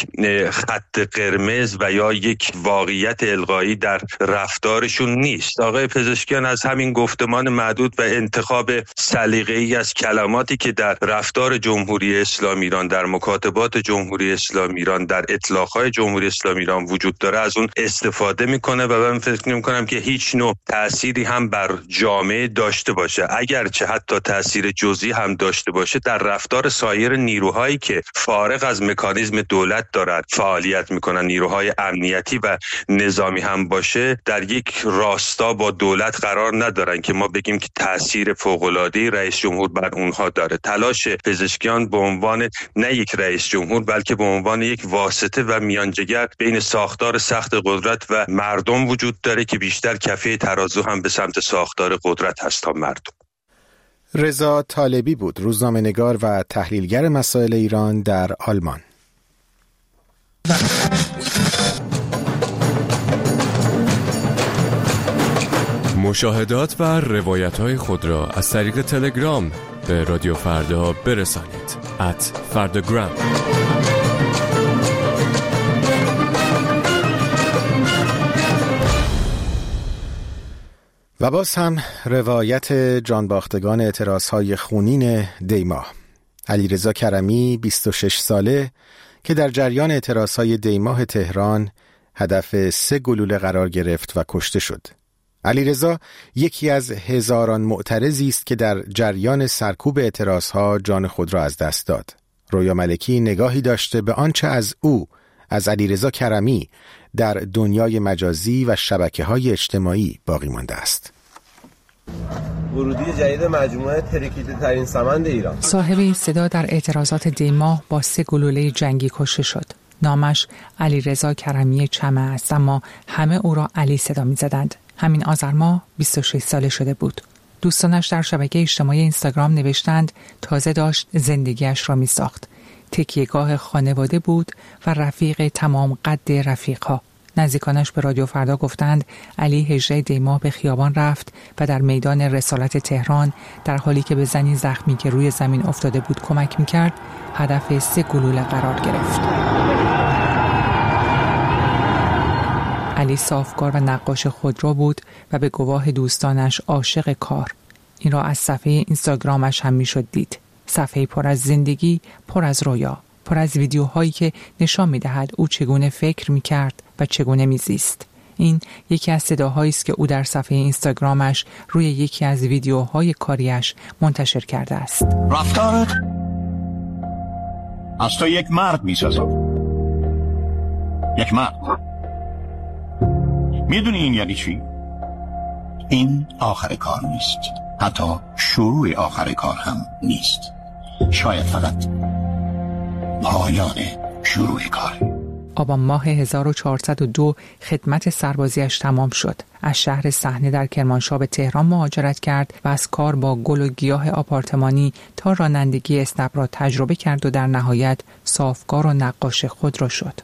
Speaker 12: خط قرمز و یا یک واقعیت الغایی در رفتارشون نیست. آقای پزشکیان از همین گفتمان محدود و انتخاب سلیقه‌ای از کلماتی که در رفتار جمهوری اسلامی ایران، در مکاتبات جمهوری اسلامی ایران، در اطلاق‌های جمهوری اسلامی ایران وجود داره، از اون استفاده میکنه و من فکر نمی‌کنم که هیچ نوع تأثیری هم بر جامعه داشته باشه. اگرچه حتی تأثیر جزئی هم داشته باشه، در رفتار سایر نیروهایی که فارغ از مکانیزم دولت دارد فعالیت میکنن، نیروهای امنیتی و نظامی هم باشه، در یک راستا با دولت قرار ندارن که ما بگیم که تأثیر فوق‌العاده‌ای رئیس جمهور بر اونها داره. تلاش پزشکیان به عنوان نه یک رئیس جمهور بلکه به عنوان یک واسطه و میانجیگر بین ساختار سخت قدرت و مردم وجود داره که بیشتر کفه ترازو هم به سمت ساختار قدرت هست تا مردم.
Speaker 2: رضا طالبی بود، روزنامه‌نگار و تحلیلگر مسائل ایران در آلمان.
Speaker 1: مشاهدات و روایت‌های خود را از طریق تلگرام به رادیو فردا برسانید. @فرdagram.
Speaker 2: و باز هم روایت جانباختگان اعتراضهای خونین دی ماه. علیرضا کرمی 26 ساله که در جریان اعتراضهای دی ماه تهران هدف 3 گلوله قرار گرفت و کشته شد. علیرضا یکی از هزاران معترضی است که در جریان سرکوب اعتراضها جان خود را از دست داد. رویا ملکی نگاهی داشته به آنچه از او، از علیرضا کرمی، در دنیای مجازی و شبکه‌های اجتماعی باقی مانده است.
Speaker 13: ورودی جدید مجموعه ترکیده ترین سمند ایران.
Speaker 14: صاحب این صدا در اعتراضات دیما با 3 گلوله جنگی کشته شد. نامش علیرضا کرمی چمه است، اما همه او را علی صدا می‌زدند. همین آذر ماه 26 ساله شده بود. دوستانش در شبکه اجتماعی اینستاگرام نوشتند تازه داشت زندگیش را می‌ساخت. تکیهگاه خانواده بود و رفیق تمام قد رفیق‌ها. نزدیکانش به رادیو فردا گفتند علی 18 دی ماه به خیابان رفت و در میدان رسالت تهران در حالی که به زنی زخمی که روی زمین افتاده بود کمک می‌کرد، هدف 3 گلوله قرار گرفت. علی صافکار و نقاش خودرو بود و به گواه دوستانش عاشق کار. این را از صفحه اینستاگرامش هم میشد دید. صفحه پر از زندگی، پر از رویا، پر از ویدیوهایی که نشان می‌دهد او چگونه فکر می‌کرد و چگونه می‌زیست. این یکی از صداهایی است که او در صفحه اینستاگرامش روی یکی از ویدیوهای کاریش منتشر کرده است.
Speaker 15: رفتارت از تو یک مرد می‌سازد. یک مرد. میدونی این یعنی چی؟ این آخر کار نیست. حتی شروع آخر کار هم نیست. شاید فقط پایان شروع کار.
Speaker 14: آبان ماه 1402 خدمت سربازیش تمام شد. از شهر صحنه در کرمانشاه به تهران مهاجرت کرد و از کار با گل و گیاه آپارتمانی تا رانندگی اسنپ را تجربه کرد و در نهایت صافکار و نقاش خود را شد.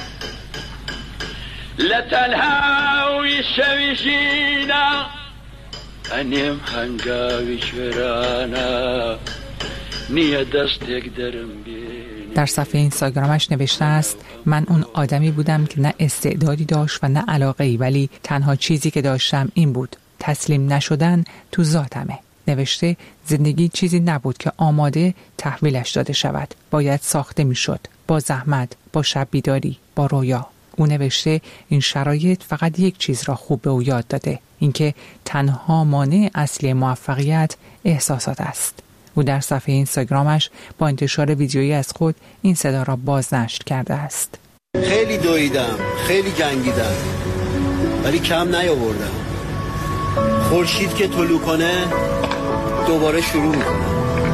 Speaker 16: لتنهاوی شویشینا انیم هنگاوی چورانا نیه دستک درم بی.
Speaker 14: در صفحه اینستاگرامش نوشته است من اون آدمی بودم که نه استعدادی داشت و نه علاقه‌ای، ولی تنها چیزی که داشتم این بود، تسلیم نشدن تو ذاتمه. نوشته زندگی چیزی نبود که آماده تحویلش داده شود، باید ساخته میشد، با زحمت، با شب بیداری، با رویا. او نوشته این شرایط فقط یک چیز را خوب به او یاد داده، اینکه تنها مانع اصلی موفقیت احساسات است. او در صفحه اینستاگرامش با انتشار ویدیویی از خود این صدا را بازنشر کرده است.
Speaker 17: خیلی دویدم، خیلی جنگیدم، ولی کم نیاوردم. خورشید که طلوع کنه دوباره شروع میکنه.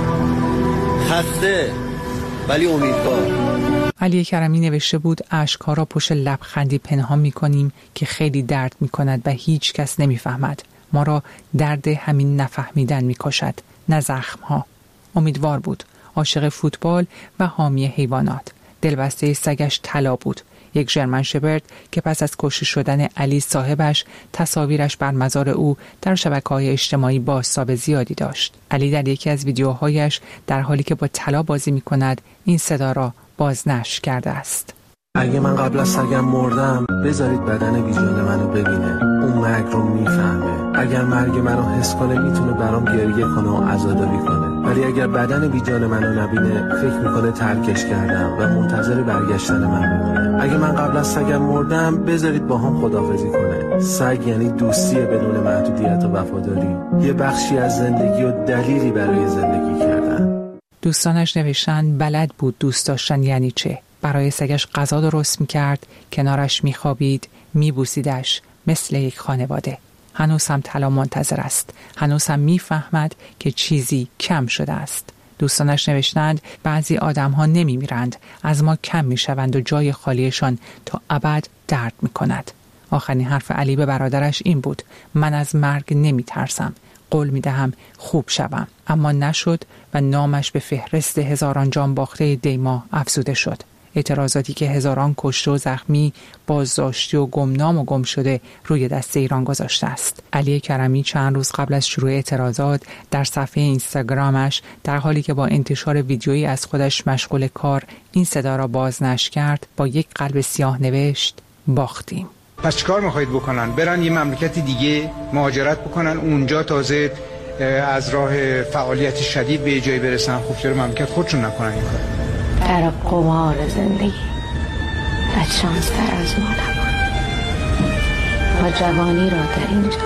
Speaker 17: خسته ولی امیدوار.
Speaker 14: علی کرمی نوشته بود اشک‌ها را پشت لبخندی پنهان می‌کنیم که خیلی درد می‌کند و هیچ کس نمی‌فهمد. ما را درد همین نفهمیدن می‌کشد، نه زخم‌ها. امیدوار بود، عاشق فوتبال و حامی حیوانات. دلبسته سگش طلا بود، یک ژرمن شپرد که پس از کشته شدن علی صاحبش تصاویرش بر مزار او در شبکه‌های اجتماعی بازتاب زیادی داشت. علی در یکی از ویدیوهایش در حالی که با طلا بازی می‌کند این صدا را بازنشر کرده است.
Speaker 18: اگه من قبل از سگم مردم بذارید بدن ویژن منو ببینه، اون مرگ رو میفهمه. اگر مرگ منو حس کنه میتونه برام گریه کنه و عزاداری کنه، ولی اگر بدن ویژن منو نبینه فکر میکنه ترکش کردم و منتظر برگشتن من میمونه. اگه من قبل از سگم مردم بذارید با هم خداحافظی کنه. سگ یعنی دوستی بدون محدودیت و وفاداری، یه بخشی از زندگی و دلیلی برای زندگی کردن.
Speaker 14: دوستانش نوشتن بلد بود دوست داشتن یعنی چه. برای سگش غذا درست می‌کرد، کنارش می‌خوابید، می‌بوسیدش مثل یک خانواده. هنوز هم طلا منتظر است. هنوز هم می‌فهمد که چیزی کم شده است. دوستانش نوشتند بعضی آدم‌ها نمی‌میرند، از ما کم می‌شوند و جای خالیشان تا ابد درد می‌کند. آخرین حرف علی به برادرش این بود: من از مرگ نمی‌ترسم. قول می‌دهم خوب شوم. اما نشد و نامش به فهرست هزاران جان باخته دیما افزوده شد. اعتراضاتی که هزاران کشته و زخمی، بازداشتی و گمنام و گم شده روی دست ایران گذاشته است. علی کرمی چند روز قبل از شروع اعتراضات در صفحه اینستاگرامش در حالی که با انتشار ویدیویی از خودش مشغول کار این صدا را بازنشر کرد، با یک قلب سیاه نوشت باختیم.
Speaker 19: پس چیکار میخواید بکنن؟ برن یه مملکت دیگه مهاجرت بکنن، اونجا تازه از راه فعالیت شدید به جایی برسن؟ خب چرا مملکت خودشون نکنن این کار؟
Speaker 20: در قمار زندگی بدشانس تر از ما نبود. ما جوانی را در اینجا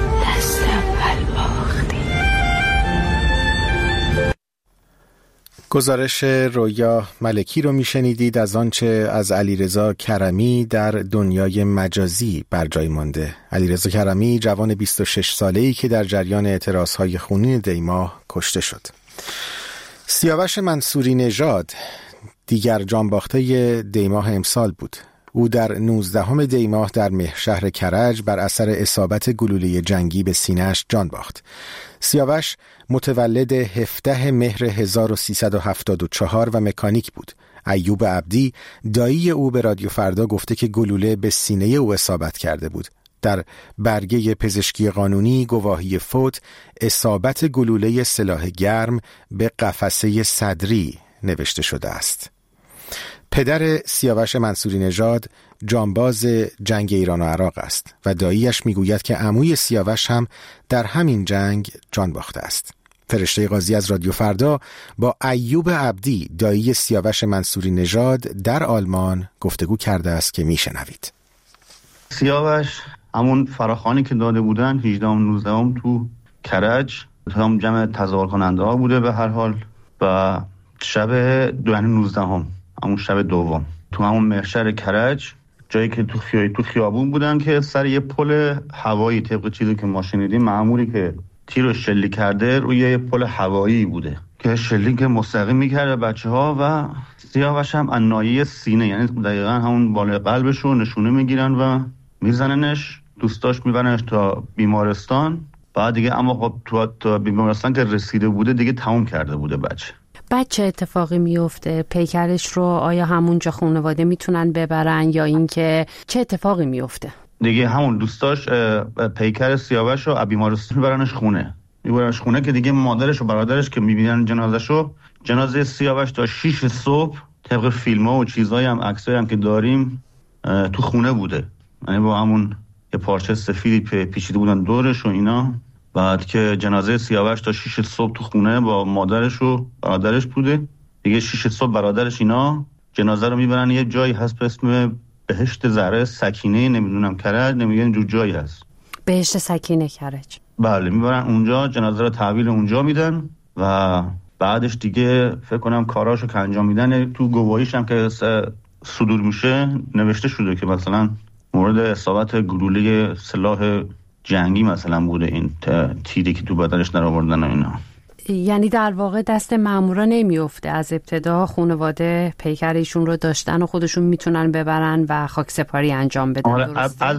Speaker 20: دست اول باختیم.
Speaker 2: گزارش رویا ملکی رو میشنیدید از آنچه از علیرضا کرمی در دنیای مجازی بر جای مانده. علیرضا کرمی جوان 26 ساله‌ای که در جریان اعتراضهای خونین دیماه کشته شد. سیاوش منصوری نژاد دیگر جانباخته دیماه امسال بود. او در 19 دیماه در مهرشهر کرج بر اثر اصابت گلوله جنگی به سینه‌اش جان باخت. سیاوش متولد 17 مهر 1374 و مکانیک بود. ایوب عبدی دایی او به رادیو فردا گفته که گلوله به سینه او اصابت کرده بود. در برگه پزشکی قانونی گواهی فوت اصابت گلوله سلاح گرم به قفسه صدری نوشته شده است. پدر سیاوش منصوری نژاد جانباز جنگ ایران و عراق است و داییش میگوید که عموی سیاوش هم در همین جنگ جان باخته است. فرشته قاضی از رادیو فردا با ایوب عبدی دایی سیاوش منصوری نژاد در آلمان گفتگو کرده است که میشنوید.
Speaker 21: سیاوش همون فراخوانی که داده بودن 18 و 19 تو کرج هم جمع تظاهر کننده ها بوده به هر حال و شب 19 همون شب دوم تو همون مهرشهر کرج جایی که تو خیابون بودن که سر یه پل هوایی طبق چیزی که ما شنیدیم مأموری که تیرو شلیک کرده روی یه پل هوایی بوده که شلیک مستقیم میکرده بچه‌ها و سیاوش هم از ناحیه سینه، یعنی دقیقاً همون بالای قلبش رو نشونه میگیرن و میزننش، دوستاش میبرنش تا بیمارستان. بعد دیگه اما خب تو بیمارستان که رسیده بوده دیگه تموم کرده بوده بچه.
Speaker 22: بعد چه اتفاقی میفته؟ پیکرش رو آیا همونجا خانواده میتونن ببرن یا اینکه چه اتفاقی میفته؟
Speaker 21: دیگه همون دوستاش پیکر سیاوش رو بیمارستان میبرنش خونه که دیگه مادرش و برادرش که میبینن جنازه سیاوش تا 6 صبح طبق فیلم‌ها و چیزایی هم عکسایی هم که داریم تو خونه بوده، یعنی با همون یه پارچه سفیدی پیچیده بودن دورش و اینا. بعد که جنازه سیاوش تا 6 صبح تو خونه با مادرش و برادرش بوده دیگه. 6 صبح برادرش اینا جنازه رو میبرن یه جایی هست به اسم بهشت زهره سکینه، نمیدونم کرج، نمیدونم جو جایی هست
Speaker 22: بهشت سکینه کرج.
Speaker 21: بله میبرن اونجا، جنازه رو تحویل اونجا میدن و بعدش دیگه فکر کنم کاراشو که انجام میدن تو گواهیش هم که صدور میشه نوشته شده که مثلا مورد اصابت گلوله سلاح جنگی مثلا بوده این تیری که تو بدنش در آوردن و اینا.
Speaker 22: یعنی در واقع دست مامورا نمیفته، از ابتدا خانواده پیکر ایشون رو داشتن و خودشون میتونن ببرن و خاکسپاری انجام بدن.
Speaker 21: از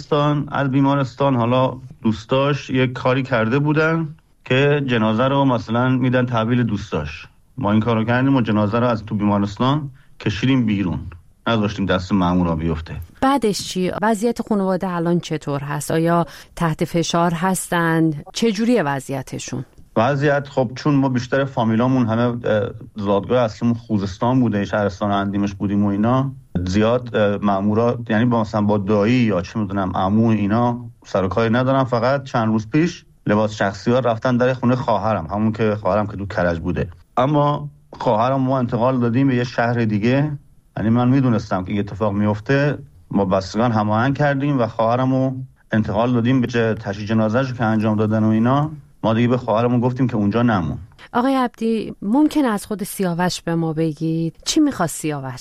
Speaker 21: بیمارستان حالا دوستاش یک کاری کرده بودن که جنازه رو مثلا میدن تحویل دوستاش. ما این کارو کردیم و جنازه رو از تو بیمارستان کشیدیم بیرون، نذاشتیم دست مامورا بیفته.
Speaker 22: بعدش چی؟ وضعیت خانواده الان چطور هست؟ آیا تحت فشار هستن؟ چه جوریه وضعیتشون؟
Speaker 21: وضعیت خب چون ما بیشتر فامیلامون همه زادگاه اصلیمون خوزستان بوده، شهرستان اندیمش بودیم و اینا، زیاد مامورا یعنی مثلا با دایی یا چه میدونم عمو اینا سر و کاری ندارن. فقط چند روز پیش لباس شخصی ها رفتن در خونه خواهرم، همون که خواهرم که تو کرج بوده. اما خواهرم ما انتقال دادیم به یه شهر دیگه، یعنی من میدونستم که اتفاق میفته، ما بستگان هماهنگ کردیم و خواهرمو انتقال دادیم به تشییع جنازه‌اش که انجام دادن و اینا. ما دیگه به خواهرمون گفتیم که اونجا نمون.
Speaker 22: آقای عبدی ممکن از خود سیاوش به ما بگید چی میخواست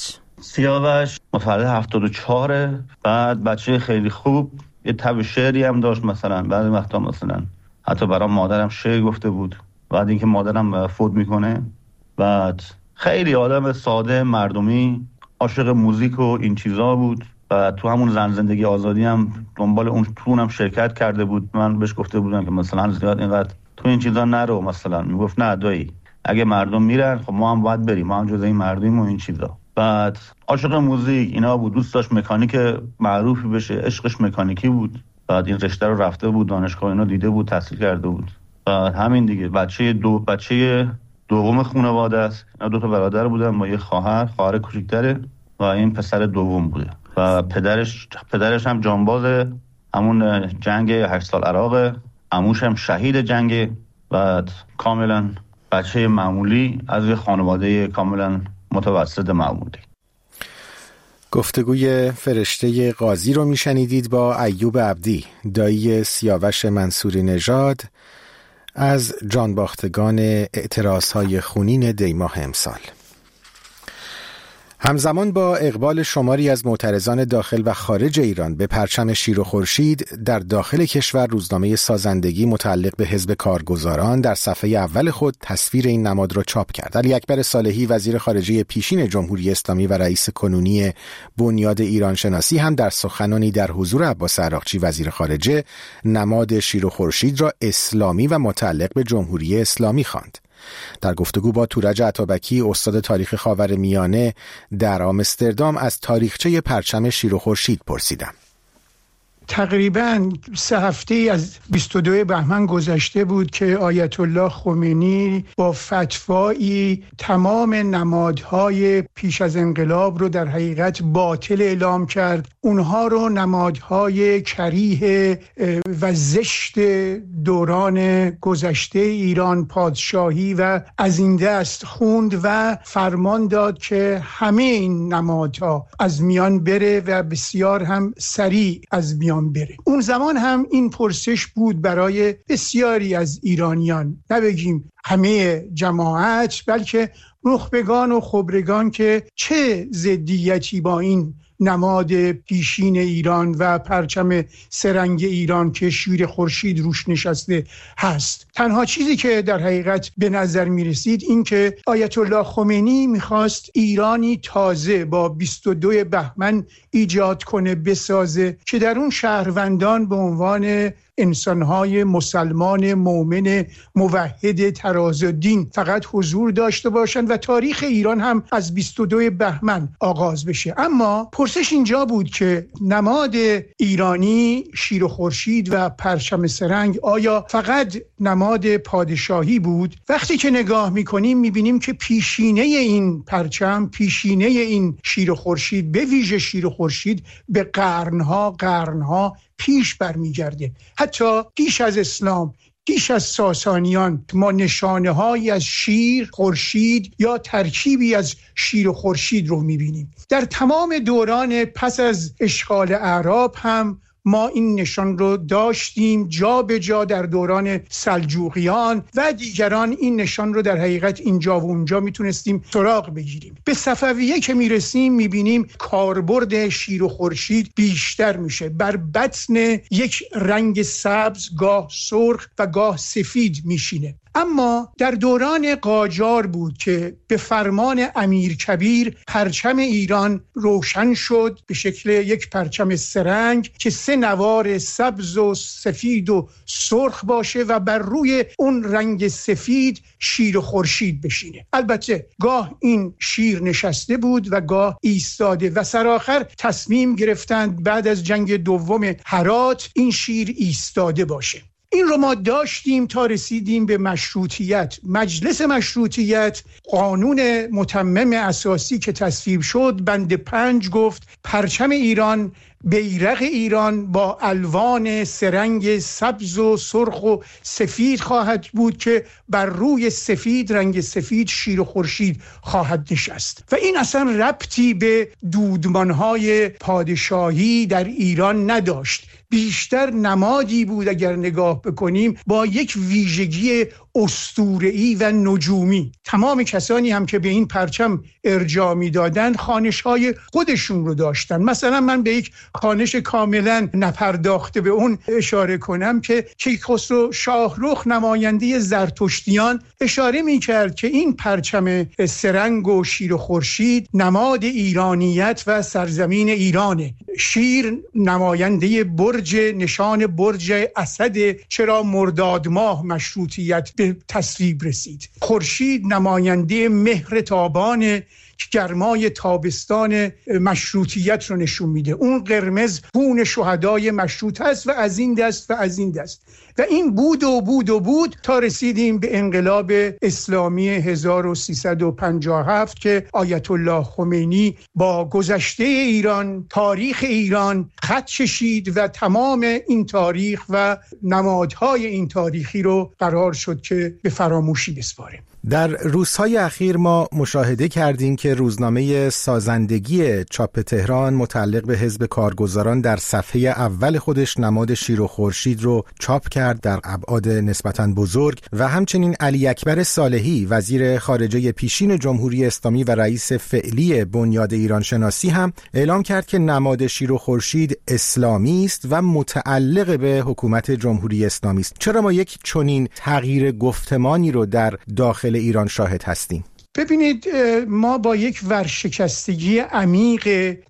Speaker 22: سیاوش
Speaker 21: متولد 74، بعد بچه خیلی خوب، یه تب شعری هم داشت، مثلا بعضی وقتا مثلا حتی برام مادرم شعر گفته بود بعد اینکه مادرم فوت میکنه. بعد خیلی آدم ساده مردمی، عاشق موزیک و این چیزا بود و تو همون زن زندگی آزادی هم دنبال اونم شرکت کرده بود. من بهش گفته بودم که مثلا زیاد اینقدر تو این چیزا نرو، مثلا میگفت نه دایی اگه مردم میرن خب ما هم باید بریم، ما هم جزء این مردمیم و این چیزا. بعد عاشق موزیک اینا بود، دوست داشت مکانیک معروفی بشه، عشقش مکانیکی بود. بعد این رشته رو رفته بود دانشگاه اینا دیده بود، تحصیل کرده بود. بعد همین دیگه بچه دوم خانواده است. اینا 2 تا برادر بودن با یه خواهر کوچیک‌تره و این پسر دوم بوده و پدرش هم جانباز همون جنگ 8 سال عراق، عموش هم شهید جنگ. بعد کاملا بچه معمولی از یه خانواده کاملا متوسط معمولی.
Speaker 2: گفتگوی فرشته قاضی رو میشنیدید با ایوب عبدی، دایی سیاوش منصوری نژاد، از جانباختگان اعتراضهای خونین دیماه امسال. همزمان با اقبال شماری از معترضان داخل و خارج ایران به پرچم شیر و خورشید، در داخل کشور روزنامه سازندگی متعلق به حزب کارگزاران در صفحه اول خود تصویر این نماد را چاپ کرد. علی اکبر صالحی وزیر خارجه پیشین جمهوری اسلامی و رئیس کنونی بنیاد ایران شناسی هم در سخنانی در حضور عباس عراقچی وزیر خارجه نماد شیر و خورشید را اسلامی و متعلق به جمهوری اسلامی خواند. در گفتگو با تورج عطابکی استاد تاریخ خاورمیانه در آمستردام از تاریخچه پرچم شیر و خورشید پرسیدم.
Speaker 3: تقریباً 3 هفته از 22 بهمن گذشته بود که آیت الله خمینی با فتوایی تمام نمادهای پیش از انقلاب رو در حقیقت باطل اعلام کرد. اونها رو نمادهای کریه و زشت دوران گذشته ایران، پادشاهی و از این دست خوند و فرمان داد که همه این نمادها از میان بره و بسیار هم سریع از میان بره. اون زمان هم این پرسش بود برای بسیاری از ایرانیان، نبگیم همه جماعت، بلکه نخبگان و خبرگان، که چه ضدیتی با این نماد پیشین ایران و پرچم سه‌رنگ ایران که شیر خورشید روش نشسته هست. تنها چیزی که در حقیقت به نظر می رسید این که آیت الله خمینی میخواست ایرانی تازه با 22 بهمن ایجاد کنه، بسازه، که در اون شهروندان به عنوان انسان‌های مسلمان مؤمن موحد ترازالدین فقط حضور داشته باشند و تاریخ ایران هم از 22 بهمن آغاز بشه. اما پرسش اینجا بود که نماد ایرانی شیر و خورشید و پرچم سه‌رنگ آیا فقط نماد پادشاهی بود؟ وقتی که نگاه می‌کنیم می‌بینیم که پیشینه این پرچم، پیشینه این شیر و خورشید، به ویژه شیر و خورشید، به قرنها پیش برمیگرده. حتی پیش از اسلام، پیش از ساسانیان ما نشانه هایی از شیر، خورشید یا ترکیبی از شیر و خورشید رو میبینیم. در تمام دوران پس از اشغال اعراب هم ما این نشان رو داشتیم، جا به جا در دوران سلجوقیان و دیگران این نشان رو در حقیقت اینجا و اونجا میتونستیم سراغ بگیریم. به صفویه که میرسیم میبینیم کاربرد شیر و خورشید بیشتر میشه، بر بطن یک رنگ سبز، گاه سرخ و گاه سفید میشینه. اما در دوران قاجار بود که به فرمان امیرکبیر پرچم ایران روشن شد به شکل یک پرچم سه‌رنگ که 3 نوار سبز و سفید و سرخ باشه و بر روی اون رنگ سفید شیر و خورشید بشینه. البته گاه این شیر نشسته بود و گاه ایستاده و سرآخر تصمیم گرفتند بعد از جنگ دوم هرات این شیر ایستاده باشه. این رو ما داشتیم تا رسیدیم به مشروطیت. مجلس مشروطیت، قانون متمم اساسی که تصویب شد، بند 5 گفت پرچم ایران، بیرق ایران با الوان سه‌رنگ سبز و سرخ و سفید خواهد بود که بر روی سفید، رنگ سفید، شیر و خورشید خواهد نشست. و این اصلا ربطی به دودمانهای پادشاهی در ایران نداشت، بیشتر نمادی بود اگر نگاه بکنیم با یک ویژگی اسطوره‌ای و نجومی. تمام کسانی هم که به این پرچم ارجاع می‌دادند خوانش‌های خودشون رو داشتن. مثلا من به یک خوانش کاملا نپرداخته به اون اشاره کنم که کیخسرو شاهرخ نماینده زرتشتیان اشاره می‌کرد که این پرچم سه‌رنگ و شیر و خورشید نماد ایرانیت و سرزمین ایرانه. شیر نماینده برج، نشان برج اسد، چرا مرداد ماه مشروطیت به تصویب رسید. خورشید نماینده مهر تابان که گرمای تابستان مشروطیت رو نشون میده. اون قرمز خون شهدای مشروط است و از این دست و از این دست. و این بود تا رسیدیم به انقلاب اسلامی 1357 که آیت الله خمینی با گذشته ایران، تاریخ ایران خط کشید و تمام این تاریخ و نمادهای این تاریخی رو قرار شد که به فراموشی بسپاریم.
Speaker 2: در روزهای اخیر ما مشاهده کردیم که که روزنامه سازندگی چاپ تهران متعلق به حزب کارگزاران در صفحه اول خودش نماد شیر و خورشید رو چاپ کرد در ابعاد نسبتاً بزرگ و همچنین علی اکبر صالحی وزیر خارجه پیشین جمهوری اسلامی و رئیس فعلی بنیاد ایران شناسی هم اعلام کرد که نماد شیر و خورشید اسلامی است و متعلق به حکومت جمهوری اسلامی است. چرا ما یک چنین تغییر گفتمانی رو در داخل ایران شاهد هستیم؟
Speaker 3: ببینید، ما با یک ورشکستگی عمیق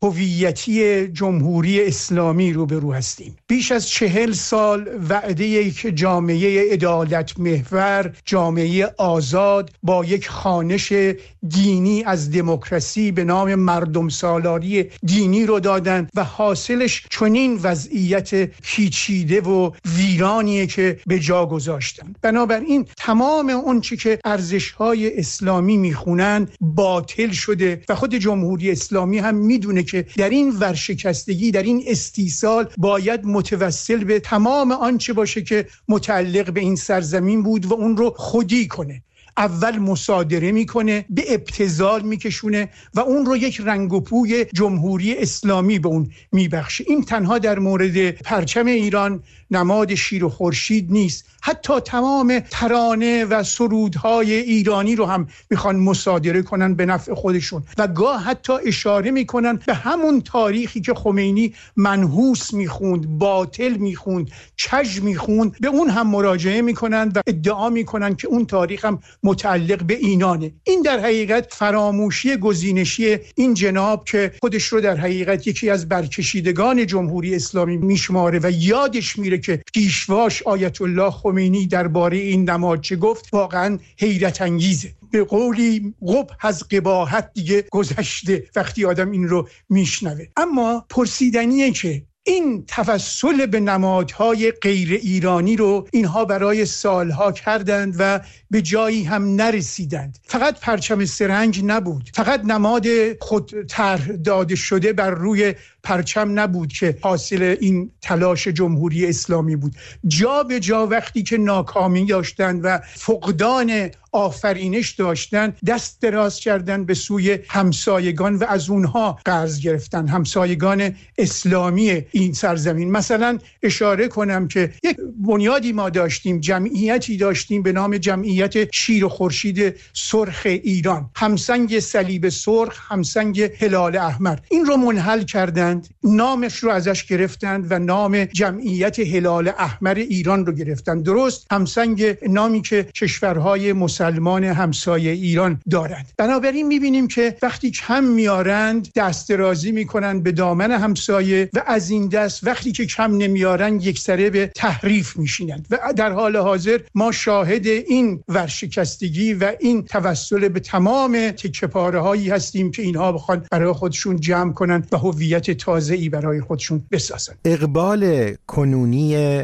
Speaker 3: هویتی جمهوری اسلامی روبرو هستیم. بیش از 40 سال وعده یک جامعه عدالت محور، جامعه آزاد با یک خوانش دینی از دموکراسی به نام مردم سالاری دینی رو دادن و حاصلش چنین وضعیت پیچیده و ویرانیه که به جا گذاشتن. بنابراین تمام اون چی که ارزش‌های اسلامی میخونن باطل شده و خود جمهوری اسلامی هم میدونه که در این ورشکستگی، در این استیصال باید متوسل به تمام آنچه باشه که متعلق به این سرزمین بود و اون رو خودی کنه. اول مصادره میکنه، به ابتذال میکشونه و اون رو یک رنگ و پوی جمهوری اسلامی به اون میبخشه. این تنها در مورد پرچم ایران، نماد شیر و خورشید نیست، حتی تمام ترانه و سرودهای ایرانی رو هم میخوان مصادره کنن به نفع خودشون و گاه حتی اشاره میکنن به همون تاریخی که خمینی منحوس میخوند، باطل میخوند، کژ میخوند، به اون هم مراجعه میکنن و ادعا میکنن که اون تاریخ هم متعلق به اینانه. این در حقیقت فراموشی گزینشی این جناب که خودش رو در حقیقت یکی از برکشیدگان جمهوری اسلامی میشماره و یادش میره که پیشواش آیت الله خمینی درباره این نماد چه گفت، واقعا حیرت انگیزه. به قولی قبح از قباحت دیگه گذشته وقتی آدم این رو میشنوه. اما پرسیدنیه که این توسل به نمادهای غیر ایرانی رو اینها برای سالها کردند و به جایی هم نرسیدند. فقط پرچم سرنج نبود، فقط نماد خود طرح داده شده بر روی پرچم نبود که حاصل این تلاش جمهوری اسلامی بود. جا به جا وقتی که ناکامی داشتند و فقدان آفرینش داشتن، دست دراز کردن به سوی همسایگان و از اونها قرض گرفتن، همسایگان اسلامی این سرزمین. مثلا اشاره کنم که یک بنیادی ما داشتیم، جمعیتی داشتیم به نام جمعیت شیر و خورشید سرخ ایران، همسنگ صلیب سرخ، همسنگ هلال احمر. این رو منحل کردند، نامش رو ازش گرفتند و نام جمعیت هلال احمر ایران رو گرفتند. درست همسنگ نامی که کشورهای مسلمان همسایه ایران دارند. بنابراین میبینیم که وقتی کم میارند دست درازی میکنن به دامن همسایه و از این دست وقتی که کم نمیارن یکسره به تحریف میشینند و در حال حاضر ما شاهد این ورشکستگی و این توسل به تمام تکه‌پاره هایی هستیم که اینها بخوان برای خودشون جمع کنن و هویت تازه‌ای برای خودشون بسازن.
Speaker 2: اقبال کنونی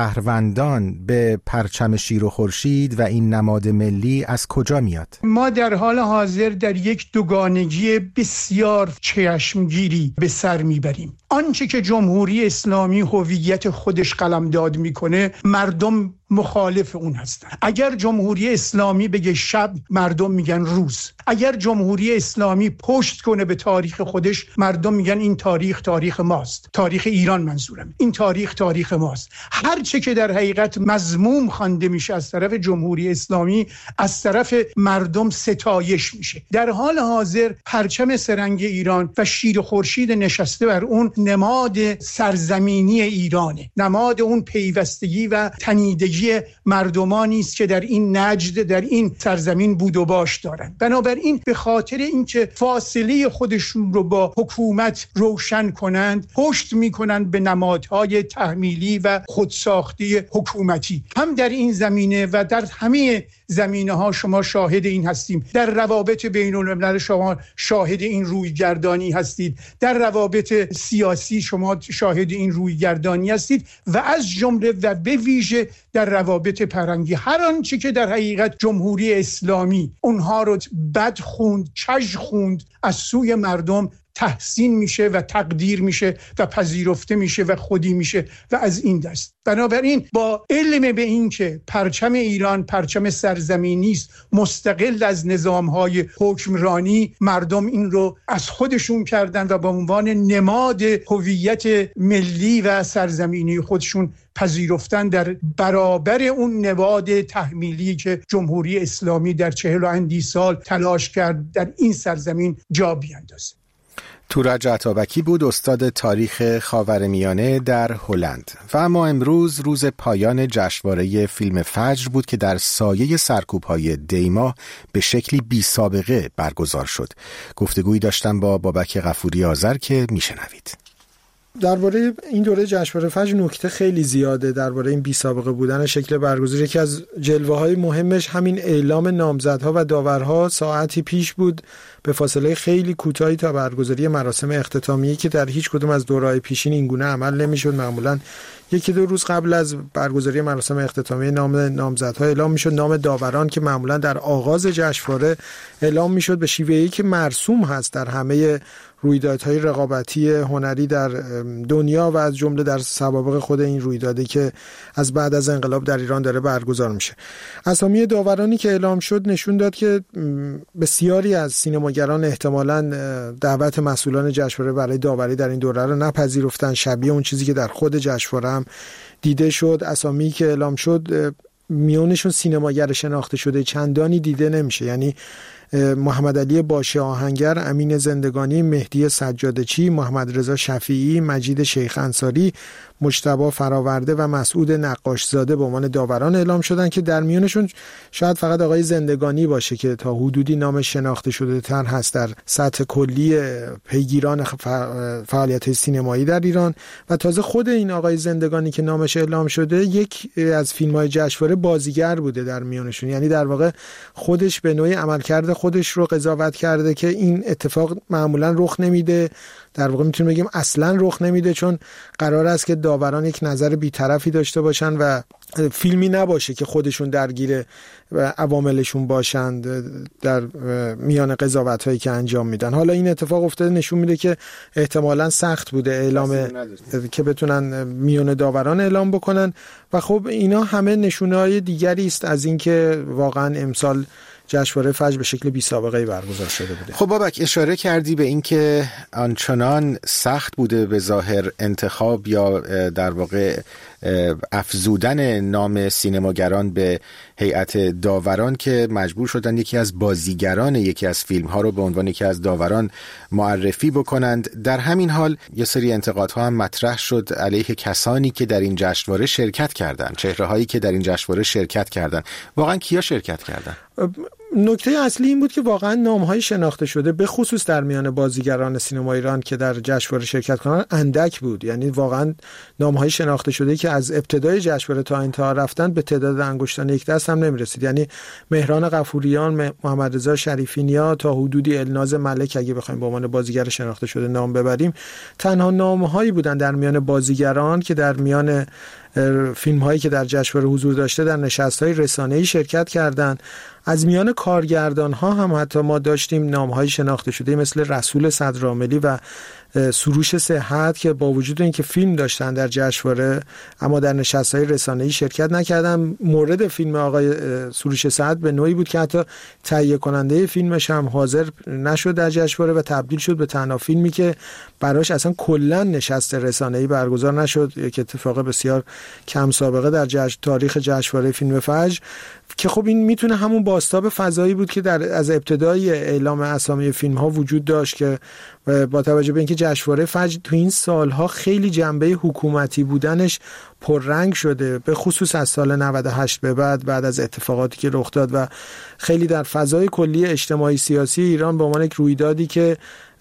Speaker 2: شهروندان به پرچم شیر و خورشید و این نماد ملی از کجا میاد؟
Speaker 3: ما در حال حاضر در یک دوگانگی بسیار چشمگیری به سر میبریم. آنچه که جمهوری اسلامی هویت خودش قلمداد میکنه، مردم مخالف اون هستن. اگر جمهوری اسلامی بگه شب، مردم میگن روز. اگر جمهوری اسلامی پشت کنه به تاریخ خودش، مردم میگن این تاریخ تاریخ ماست. تاریخ ایران منظورم. این تاریخ تاریخ ماست. هر چه که در حقیقت مذموم خوانده میشه از طرف جمهوری اسلامی، از طرف مردم ستایش میشه. در حال حاضر پرچم سرنگ ایران و شیر خورشید نشسته بر اون نماد سرزمینی ایرانه. نماد اون پیوستگی و تنیدگی مردمانی است که در این نجد، در این سرزمین بود و باش دارند. بنابراین به خاطر اینکه فاصله خودشون رو با حکومت روشن کنند، پشت میکنند به نمادهای تحمیلی و خودساختی حکومتی. هم در این زمینه و در همه زمینه‌ها شما شاهد این هستیم. در روابط بین‌الملل شما شاهد این رویگردانی هستید. در روابط سیاسی شما شاهد این رویگردانی هستید و از جمله و به ویژه در روابط فرهنگی. هر آنچه که در حقیقت جمهوری اسلامی اونها رو بد خوند، کژ خوند از سوی مردم، تحسین میشه و تقدیر میشه و پذیرفته میشه و خودی میشه و از این دست. بنابراین با علم به این که پرچم ایران پرچم سرزمینی است مستقل از نظامهای حکمرانی، مردم این رو از خودشون کردن و به عنوان نماد هویت ملی و سرزمینی خودشون پذیرفتن در برابر اون نواد تحمیلی که جمهوری اسلامی در 40 و اندی سال تلاش کرد در این سرزمین جا بیاندازه.
Speaker 2: تورج عطابکی بود، استاد تاریخ خاورمیانه در هلند. و اما امروز روز پایان جشنواره فیلم فجر بود که در سایه سرکوب‌های دیما به شکلی بی سابقه برگزار شد. گفتگویی داشتم با بابک غفوری آذر که میشنوید.
Speaker 4: درباره این دوره جشنواره فجر نکته خیلی زیاده درباره این بی سابقه بودن شکل برگزاری. که از جلوه‌های مهمش همین اعلام نامزدها و داورها ساعتی پیش بود به فاصله خیلی کوتاهی تا برگزاری مراسم اختتامیه که در هیچ کدوم از دوره‌های پیشین این گونه عمل نمی‌شد. معمولاً یکی دو روز قبل از برگزاری مراسم اختتامیه نام نامزدها اعلام می‌شد، نام داوران که معمولاً در آغاز جشنواره اعلام می‌شد به شیوهی که مرسوم هست در همه رویدادهای رقابتی هنری در دنیا و از جمله در سوابق خود این رویدادی که از بعد از انقلاب در ایران داره برگزار میشه. اسامی داورانی که اعلام شد نشون داد که بسیاری از سینماگران احتمالاً دعوت مسئولان جشنواره برای داوری در این دوره رو نپذیرفتن، شبیه اون چیزی که در خود جشنواره هم دیده شد. اسامی که اعلام شد میونشون سینماگر شناخته شده چندانی دیده نمیشه، یعنی محمد علی باشه آهنگر، امین زندگانی، مهدی سجادچی، محمد رضا شفیعی، مجید شیخ انصاری، مجتبی فراورده و مسعود نقاشزاده به عنوان داوران اعلام شدن که در میونشون شاید فقط آقای زندگانی باشه که تا حدودی نامش شناخته شده تر هست در سطح کلی پیگیران فعالیت سینمایی در ایران. و تازه خود این آقای زندگانی که نامش اعلام شده یک از فیلم‌های جشنواره بازیگر بوده در میونشون، یعنی در واقع خودش به نوعی عملکرد خودش رو قضاوت کرده که این اتفاق معمولا رخ نمیده، در واقع میتونیم بگیم اصلا رخ نمیده، چون قرار است که داوران یک نظر بی‌طرفی داشته باشن و فیلمی نباشه که خودشون درگیر عواملشون باشند در میان قضاوت‌هایی که انجام میدن. حالا این اتفاق افتاده نشون میده که احتمالاً سخت بوده اعلام که بتونن میان داوران اعلام بکنن و خب اینا همه نشونه‌های دیگری است از اینکه واقعاً امسال جشنواره فجر به شکل بی سابقه‌ای برگزار شده بوده.
Speaker 2: خب بابک اشاره کردی به این که آنچنان سخت بوده به ظاهر انتخاب یا در واقع افزودن نام سینماگران به هیئت داوران که مجبور شدن یکی از بازیگران یکی از فیلم‌ها رو به عنوان یکی از داوران معرفی بکنند. در همین حال یه سری انتقادها هم مطرح شد علیه کسانی که در این جشنواره شرکت کردند، چهره‌هایی که در این جشنواره شرکت کردند. واقعا کیا شرکت کردند؟
Speaker 4: نکته اصلی این بود که واقعا نام‌های شناخته شده به خصوص در میان بازیگران سینما ایران که در جشنواره شرکت کنند اندک بود. یعنی واقعا نام‌های شناخته شده که از ابتدای جشنواره تا انتها رفتن به تعداد انگشتان یک دست هم نمی‌رسید. یعنی مهران غفوریان، محمد رضا شریفی نیا تا حدودی الناز ملک اگه بخوایم به عنوان بازیگر شناخته شده نام ببریم، تنها نام‌هایی بودن در میان بازیگران که در میان فیلم هایی که در جشنواره حضور داشته در نشست های رسانه‌ای شرکت کردند. از میان کارگردان ها هم حتی ما داشتیم نام های شناخته شده مثل رسول صدرعاملی و سروش صحت که با وجود اینکه فیلم داشتن در جشنواره اما در نشست‌های رسانه‌ای شرکت نکردن. مورد فیلم آقای سروش صحت به نوعی بود که حتی تهیه کننده فیلمش هم حاضر نشد در جشنواره و تبدیل شد به تنها فیلمی که براش اصلا کلا نشست رسانه‌ای برگزار نشد، یک اتفاق بسیار کم سابقه در تاریخ جشنواره فیلم فجر که خب این میتونه همون بازتاب فضایی بود که از ابتدای اعلام اسامی فیلم ها وجود داشت که با توجه به اینکه جشنواره فجر تو این سالها خیلی جنبه حکومتی بودنش پررنگ شده، به خصوص از سال 98 به بعد از اتفاقاتی که رخ داد و خیلی در فضای کلی اجتماعی سیاسی ایران به عنوان یک رویدادی که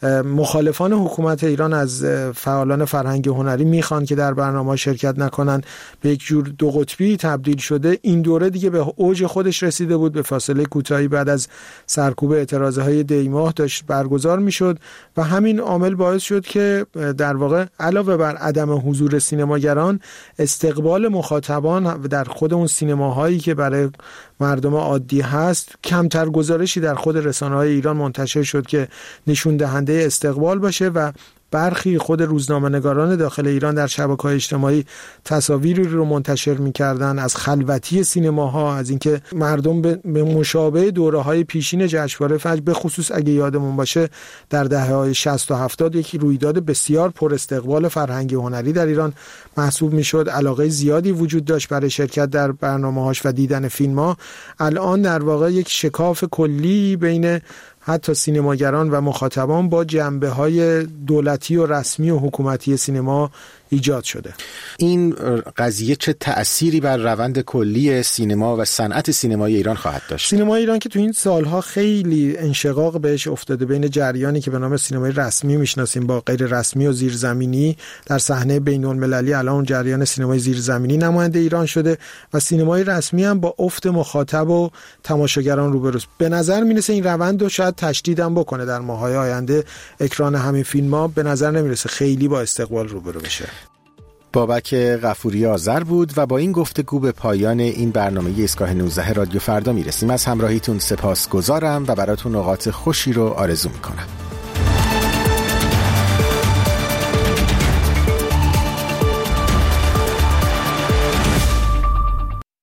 Speaker 4: مخالفان حکومت ایران از فعالان فرهنگ هنری میخوان که در برنامه شرکت نکنن به یک جور دو قطبی تبدیل شده. این دوره دیگه به اوج خودش رسیده بود، به فاصله کوتاهی بعد از سرکوب اعتراضهای دی‌ماه داشت برگزار میشد و همین عامل باعث شد که در واقع علاوه بر عدم حضور سینماگران، استقبال مخاطبان در خود اون سینماهایی که برای مردم عادی هست کمتر گزارشی در خود رسانه‌های ایران منتشر شد که نشون دهنده آماده استقبال باشه و برخی خود روزنامه‌نگاران داخل ایران در شبکه‌های اجتماعی تصاویری رو منتشر می‌کردن از خلوتی سینماها، از اینکه مردم به مشابه دوره‌های پیشین جشنواره فجر، به خصوص اگه یادمون باشه در دهه‌های 60 و 70 یکی رویداد بسیار پر استقبال فرهنگی و هنری در ایران محسوب می‌شد. علاقه زیادی وجود داشت برای شرکت در برنامه‌هاش و دیدن فیلم‌ها. الان در واقع یک شکاف کلی بین حتی سینماگران و مخاطبان با جنبه‌های دولتی و رسمی و حکومتی سینما ایجاد شده.
Speaker 2: این قضیه چه تأثیری بر روند کلی سینما و صنعت سینمای ایران خواهد داشت؟
Speaker 4: سینمای ایران که تو این سالها خیلی انشقاق بهش افتاده بین جریانی که به نام سینمای رسمی میشناسیم با غیر رسمی و زیرزمینی، در صحنه بین‌المللی الان جریان سینمای زیرزمینی نماینده ایران شده و سینمای رسمی هم با افت مخاطب و تماشاگران روبروست. به نظر میرسه این روند رو شاید تشدید هم بکنه در ماه‌های آینده. اکران همین فیلم‌ها به نظر نمیرسه خیلی با استقبال روبرو بشه.
Speaker 2: بابک غفوری آذر بود و با این گفتگو به پایان این برنامه ایستگاه 19 رادیو فردا میرسیم. از همراهیتون سپاسگزارم و براتون اوقات خوشی رو آرزو میکنم.